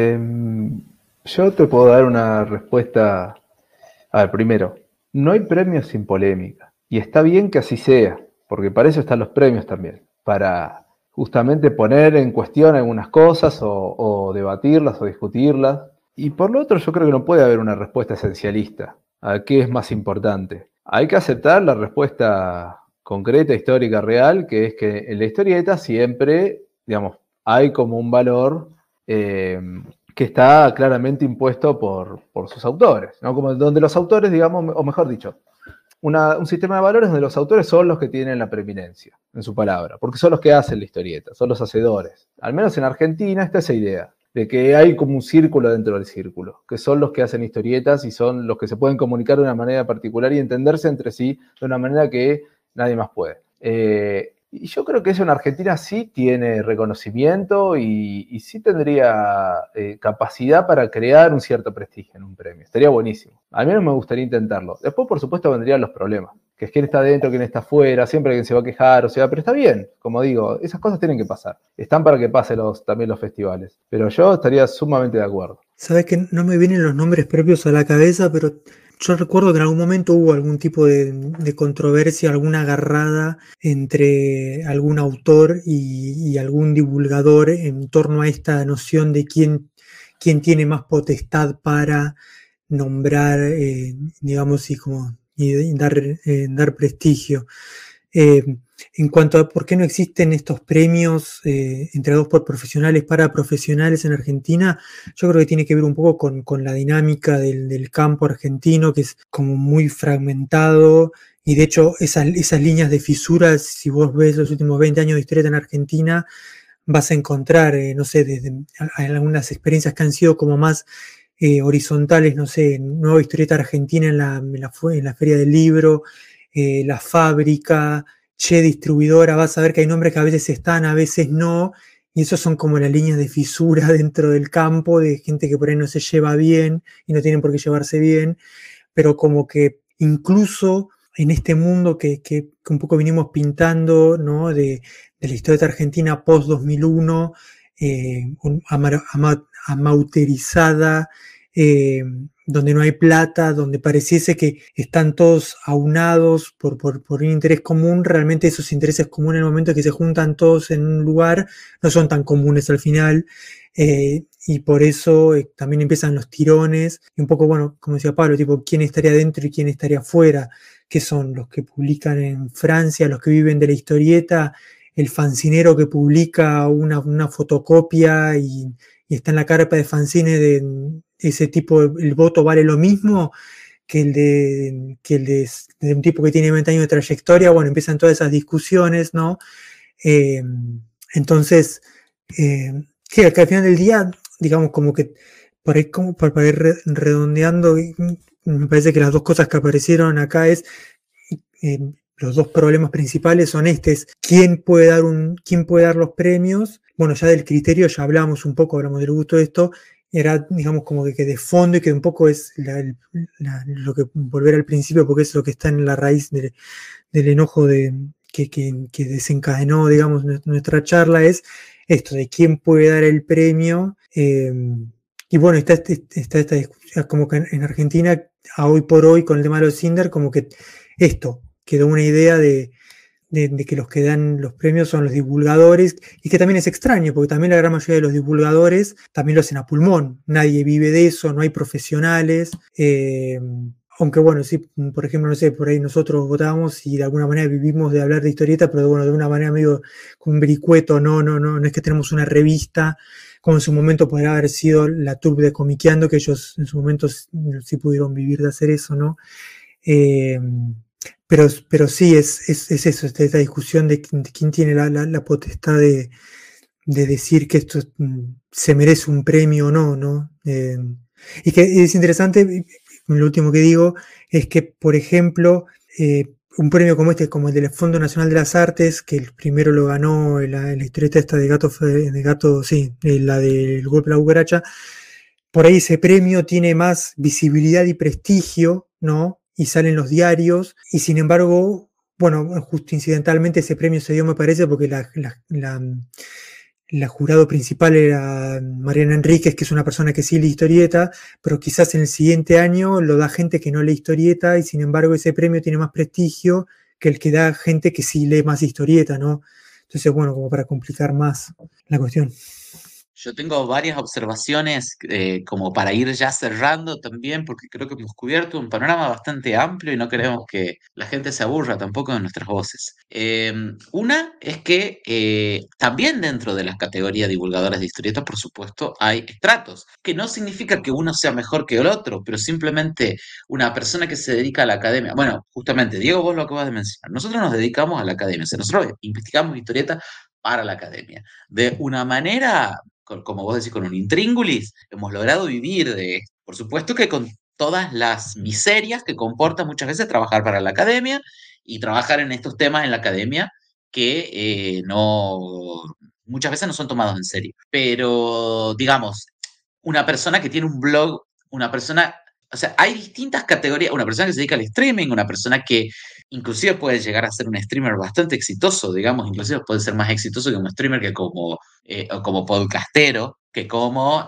Yo te puedo dar una respuesta. A ver, primero, no hay premios sin polémica. Y está bien que así sea, porque para eso están los premios también. Para justamente poner en cuestión algunas cosas o debatirlas o discutirlas. Y por lo otro, yo creo que no puede haber una respuesta esencialista a qué es más importante. Hay que aceptar la respuesta concreta, histórica, real, que es que en la historieta siempre, digamos, hay como un valor que está claramente impuesto por sus autores, ¿no? Como donde los autores, digamos, o mejor dicho, un sistema de valores donde los autores son los que tienen la preeminencia en su palabra, porque son los que hacen la historieta, son los hacedores. Al menos en Argentina está esa idea de que hay como un círculo dentro del círculo, que son los que hacen historietas y son los que se pueden comunicar de una manera particular y entenderse entre sí de una manera que nadie más puede. Y yo creo que eso en Argentina sí tiene reconocimiento y sí tendría capacidad para crear un cierto prestigio en un premio. Estaría buenísimo. A mí no me gustaría intentarlo. Después, por supuesto, vendrían los problemas. que es quién está adentro, quién está afuera, siempre alguien se va a quejar, o sea, pero está bien, como digo, esas cosas tienen que pasar. Están para que pasen también los festivales. Pero yo estaría sumamente de acuerdo. Sabes que no me vienen los nombres propios a la cabeza, pero yo recuerdo que en algún momento hubo algún tipo de controversia, alguna agarrada entre algún autor y algún divulgador en torno a esta noción de quién tiene más potestad para nombrar, digamos, y dar prestigio. En cuanto a por qué no existen estos premios entregados por profesionales para profesionales en Argentina, yo creo que tiene que ver un poco con la dinámica del campo argentino, que es como muy fragmentado, y de hecho esas líneas de fisuras, si vos ves los últimos 20 años de historieta en Argentina, vas a encontrar, no sé, desde algunas experiencias que han sido como más horizontales, no sé, Nueva Historieta Argentina en la Feria del Libro, La Fábrica, Che Distribuidora, vas a ver que hay nombres que a veces están, a veces no, y esos son como las líneas de fisura dentro del campo, de gente que por ahí no se lleva bien y no tienen por qué llevarse bien, pero como que incluso en este mundo que un poco vinimos pintando, ¿no? de la historieta argentina post-2001, amauterizada, donde no hay plata, donde pareciese que están todos aunados por un interés común, realmente esos intereses comunes en el momento que se juntan todos en un lugar no son tan comunes al final, y por eso también empiezan los tirones, y un poco, bueno, como decía Pablo, tipo, ¿quién estaría dentro y quién estaría afuera? ¿Qué son los que publican en Francia, los que viven de la historieta, el fancinero que publica una fotocopia y está en la carpa de fanzine de ese tipo, el voto vale lo mismo que el de un tipo que tiene 20 años de trayectoria? Bueno, empiezan todas esas discusiones, ¿no? Entonces, que al final del día, digamos, como que por ahí, como para ir redondeando, me parece que las dos cosas que aparecieron acá es los dos problemas principales son es quién puede dar los premios. Bueno, ya del criterio ya hablamos un poco, hablamos del gusto de esto, era, digamos, como que de fondo, y que un poco es lo que volver al principio, porque es lo que está en la raíz del enojo que desencadenó, digamos, nuestra charla, es esto de quién puede dar el premio. Y bueno, está esta discusión, como que en Argentina, a hoy por hoy, con el tema de los Cinder, como que esto quedó una idea de que los que dan los premios son los divulgadores, y que también es extraño, porque también la gran mayoría de los divulgadores también lo hacen a pulmón, nadie vive de eso, no hay profesionales, aunque bueno, sí, por ejemplo, no sé, por ahí nosotros votamos y de alguna manera vivimos de hablar de historieta, pero bueno, de una manera medio con un vericueto, no es que tenemos una revista, como en su momento podría haber sido la Turb de Comiqueando, que ellos en su momento sí pudieron vivir de hacer eso, ¿no? Pero sí, es eso, esta discusión de quién tiene la potestad de decir que esto se merece un premio o no, ¿no? Y que es interesante, lo último que digo, es que, por ejemplo, un premio como como el del Fondo Nacional de las Artes, que el primero lo ganó la historieta esta de Gato, sí, la del golpe a la cucaracha, por ahí ese premio tiene más visibilidad y prestigio, ¿no? Y sale en los diarios, y sin embargo, bueno, justo incidentalmente ese premio se dio, me parece, porque la jurado principal era Mariana Enríquez, que es una persona que sí lee historieta, pero quizás en el siguiente año lo da gente que no lee historieta, y sin embargo ese premio tiene más prestigio que el que da gente que sí lee más historieta, ¿no? Entonces, bueno, como para complicar más la cuestión. Yo tengo varias observaciones como para ir ya cerrando también, porque creo que hemos cubierto un panorama bastante amplio y no queremos que la gente se aburra tampoco de nuestras voces. Una es que también dentro de las categorías divulgadoras de historietas, por supuesto, hay estratos, que no significa que uno sea mejor que el otro, pero simplemente una persona que se dedica a la academia. Bueno, justamente, Diego, vos lo acabas de mencionar. Nosotros nos dedicamos a la academia, o sea, nosotros investigamos historieta para la academia. De una manera, como vos decís, con un intríngulis, hemos logrado vivir de esto. Por supuesto que con todas las miserias que comporta muchas veces trabajar para la academia y trabajar en estos temas en la academia que muchas veces no son tomados en serio. Pero, digamos, una persona que tiene un blog, una persona, o sea, hay distintas categorías, una persona que se dedica al streaming, una persona que inclusive puede llegar a ser un streamer bastante exitoso, digamos, inclusive puede ser más exitoso que un streamer que o como podcastero, que como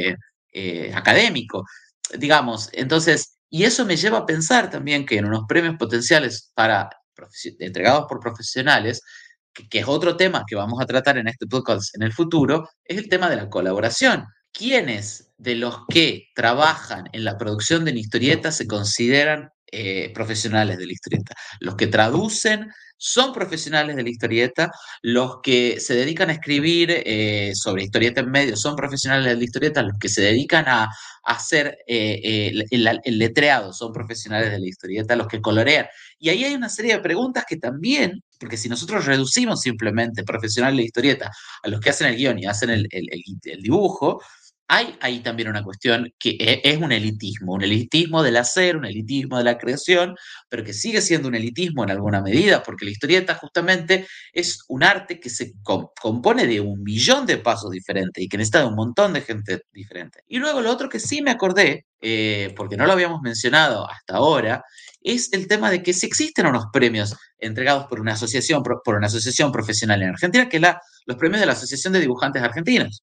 académico, digamos. Entonces, y eso me lleva a pensar también que en unos premios potenciales entregados por profesionales, que es otro tema que vamos a tratar en este podcast en el futuro, es el tema de la colaboración. ¿Quiénes de los que trabajan en la producción de la historieta se consideran profesionales de la historieta? Los que traducen son profesionales de la historieta, los que se dedican a escribir sobre historieta en medios son profesionales de la historieta, los que se dedican a hacer el letreado son profesionales de la historieta, los que colorean. Y ahí hay una serie de preguntas que también, porque si nosotros reducimos simplemente profesionales de la historieta a los que hacen el guión y hacen el dibujo, hay ahí también una cuestión que es un elitismo del hacer, un elitismo de la creación, pero que sigue siendo un elitismo en alguna medida, porque la historieta justamente es un arte que se compone de 1.000.000 de pasos diferentes y que necesita de un montón de gente diferente. Y luego lo otro que sí me acordé, porque no lo habíamos mencionado hasta ahora, es el tema de que si existen unos premios entregados por una asociación profesional en Argentina, que es los premios de la Asociación de Dibujantes Argentinos.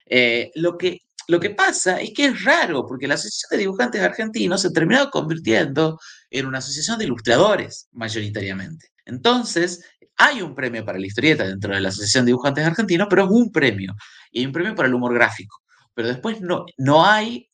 Lo que pasa es que es raro, porque la Asociación de Dibujantes Argentinos se ha terminado convirtiendo en una asociación de ilustradores, mayoritariamente. Entonces, hay un premio para la historieta dentro de la Asociación de Dibujantes Argentinos, pero es un premio. Y hay un premio para el humor gráfico. Pero después no hay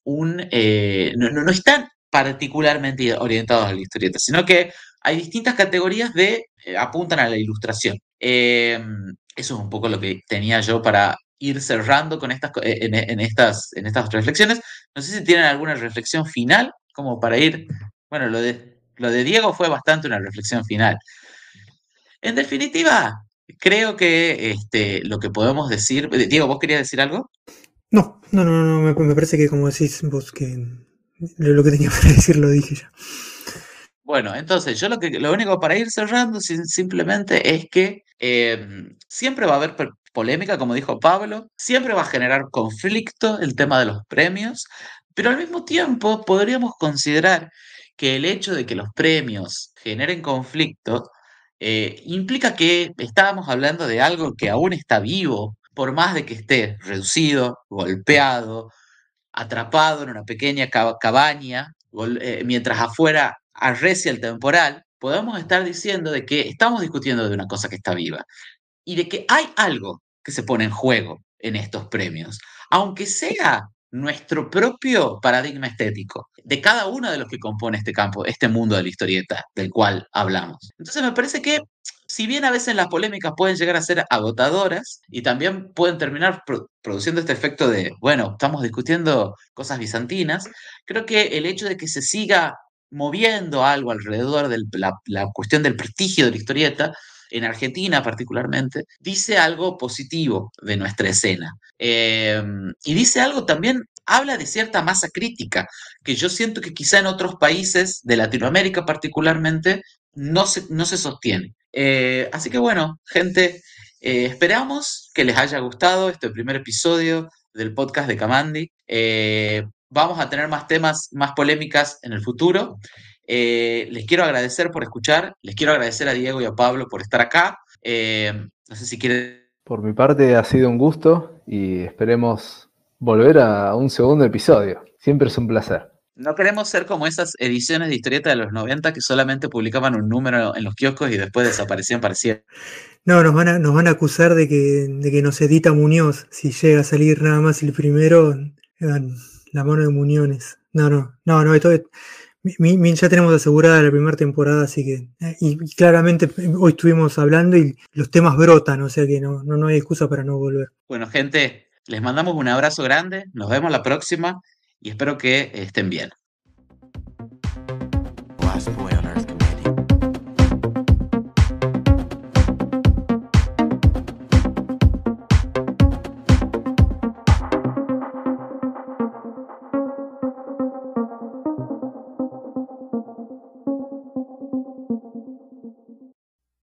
no están particularmente orientados a la historieta, sino que hay distintas categorías apuntan a la ilustración. Eso es un poco lo que tenía yo para ir cerrando con en estas reflexiones. No sé si tienen alguna reflexión final, como para ir. Bueno, lo de Diego fue bastante una reflexión final. En definitiva, creo que lo que podemos decir. Diego, ¿vos querías decir algo? No, me parece que como decís vos, que lo que tenía para decir lo dije ya. Bueno, entonces yo lo único para ir cerrando simplemente es que siempre va a haber polémica, como dijo Pablo, siempre va a generar conflicto el tema de los premios, pero al mismo tiempo podríamos considerar que el hecho de que los premios generen conflicto implica que estábamos hablando de algo que aún está vivo, por más de que esté reducido, golpeado, atrapado en una pequeña cabaña, mientras afuera arrecia el temporal, podemos estar diciendo de que estamos discutiendo de una cosa que está viva y de que hay algo que se pone en juego en estos premios, aunque sea nuestro propio paradigma estético de cada uno de los que compone este campo, este mundo de la historieta del cual hablamos. Entonces me parece que si bien a veces las polémicas pueden llegar a ser agotadoras y también pueden terminar produciendo este efecto de, bueno, estamos discutiendo cosas bizantinas, creo que el hecho de que se siga moviendo algo alrededor de la cuestión del prestigio de la historieta, en Argentina particularmente, dice algo positivo de nuestra escena. Y dice algo también, habla de cierta masa crítica, que yo siento que quizá en otros países de Latinoamérica particularmente no se sostiene. Así que bueno, gente, esperamos que les haya gustado este primer episodio del podcast de Kamandi. Vamos a tener más temas, más polémicas en el futuro. Les quiero agradecer por escuchar, les quiero agradecer a Diego y a Pablo por estar acá. No sé si quieren... Por mi parte ha sido un gusto y esperemos volver a un segundo episodio. Siempre es un placer. No queremos ser como esas ediciones de historieta de los 90 que solamente publicaban un número en los kioscos y después desaparecían para siempre. No, nos van a acusar de que nos edita Muñoz. Si llega a salir nada más el primero, la mano de Muñones. No, esto es... Ya tenemos asegurada la primera temporada, así que y claramente hoy estuvimos hablando y los temas brotan, o sea que no hay excusa para no volver. Bueno, gente, les mandamos un abrazo grande, nos vemos la próxima y espero que estén bien.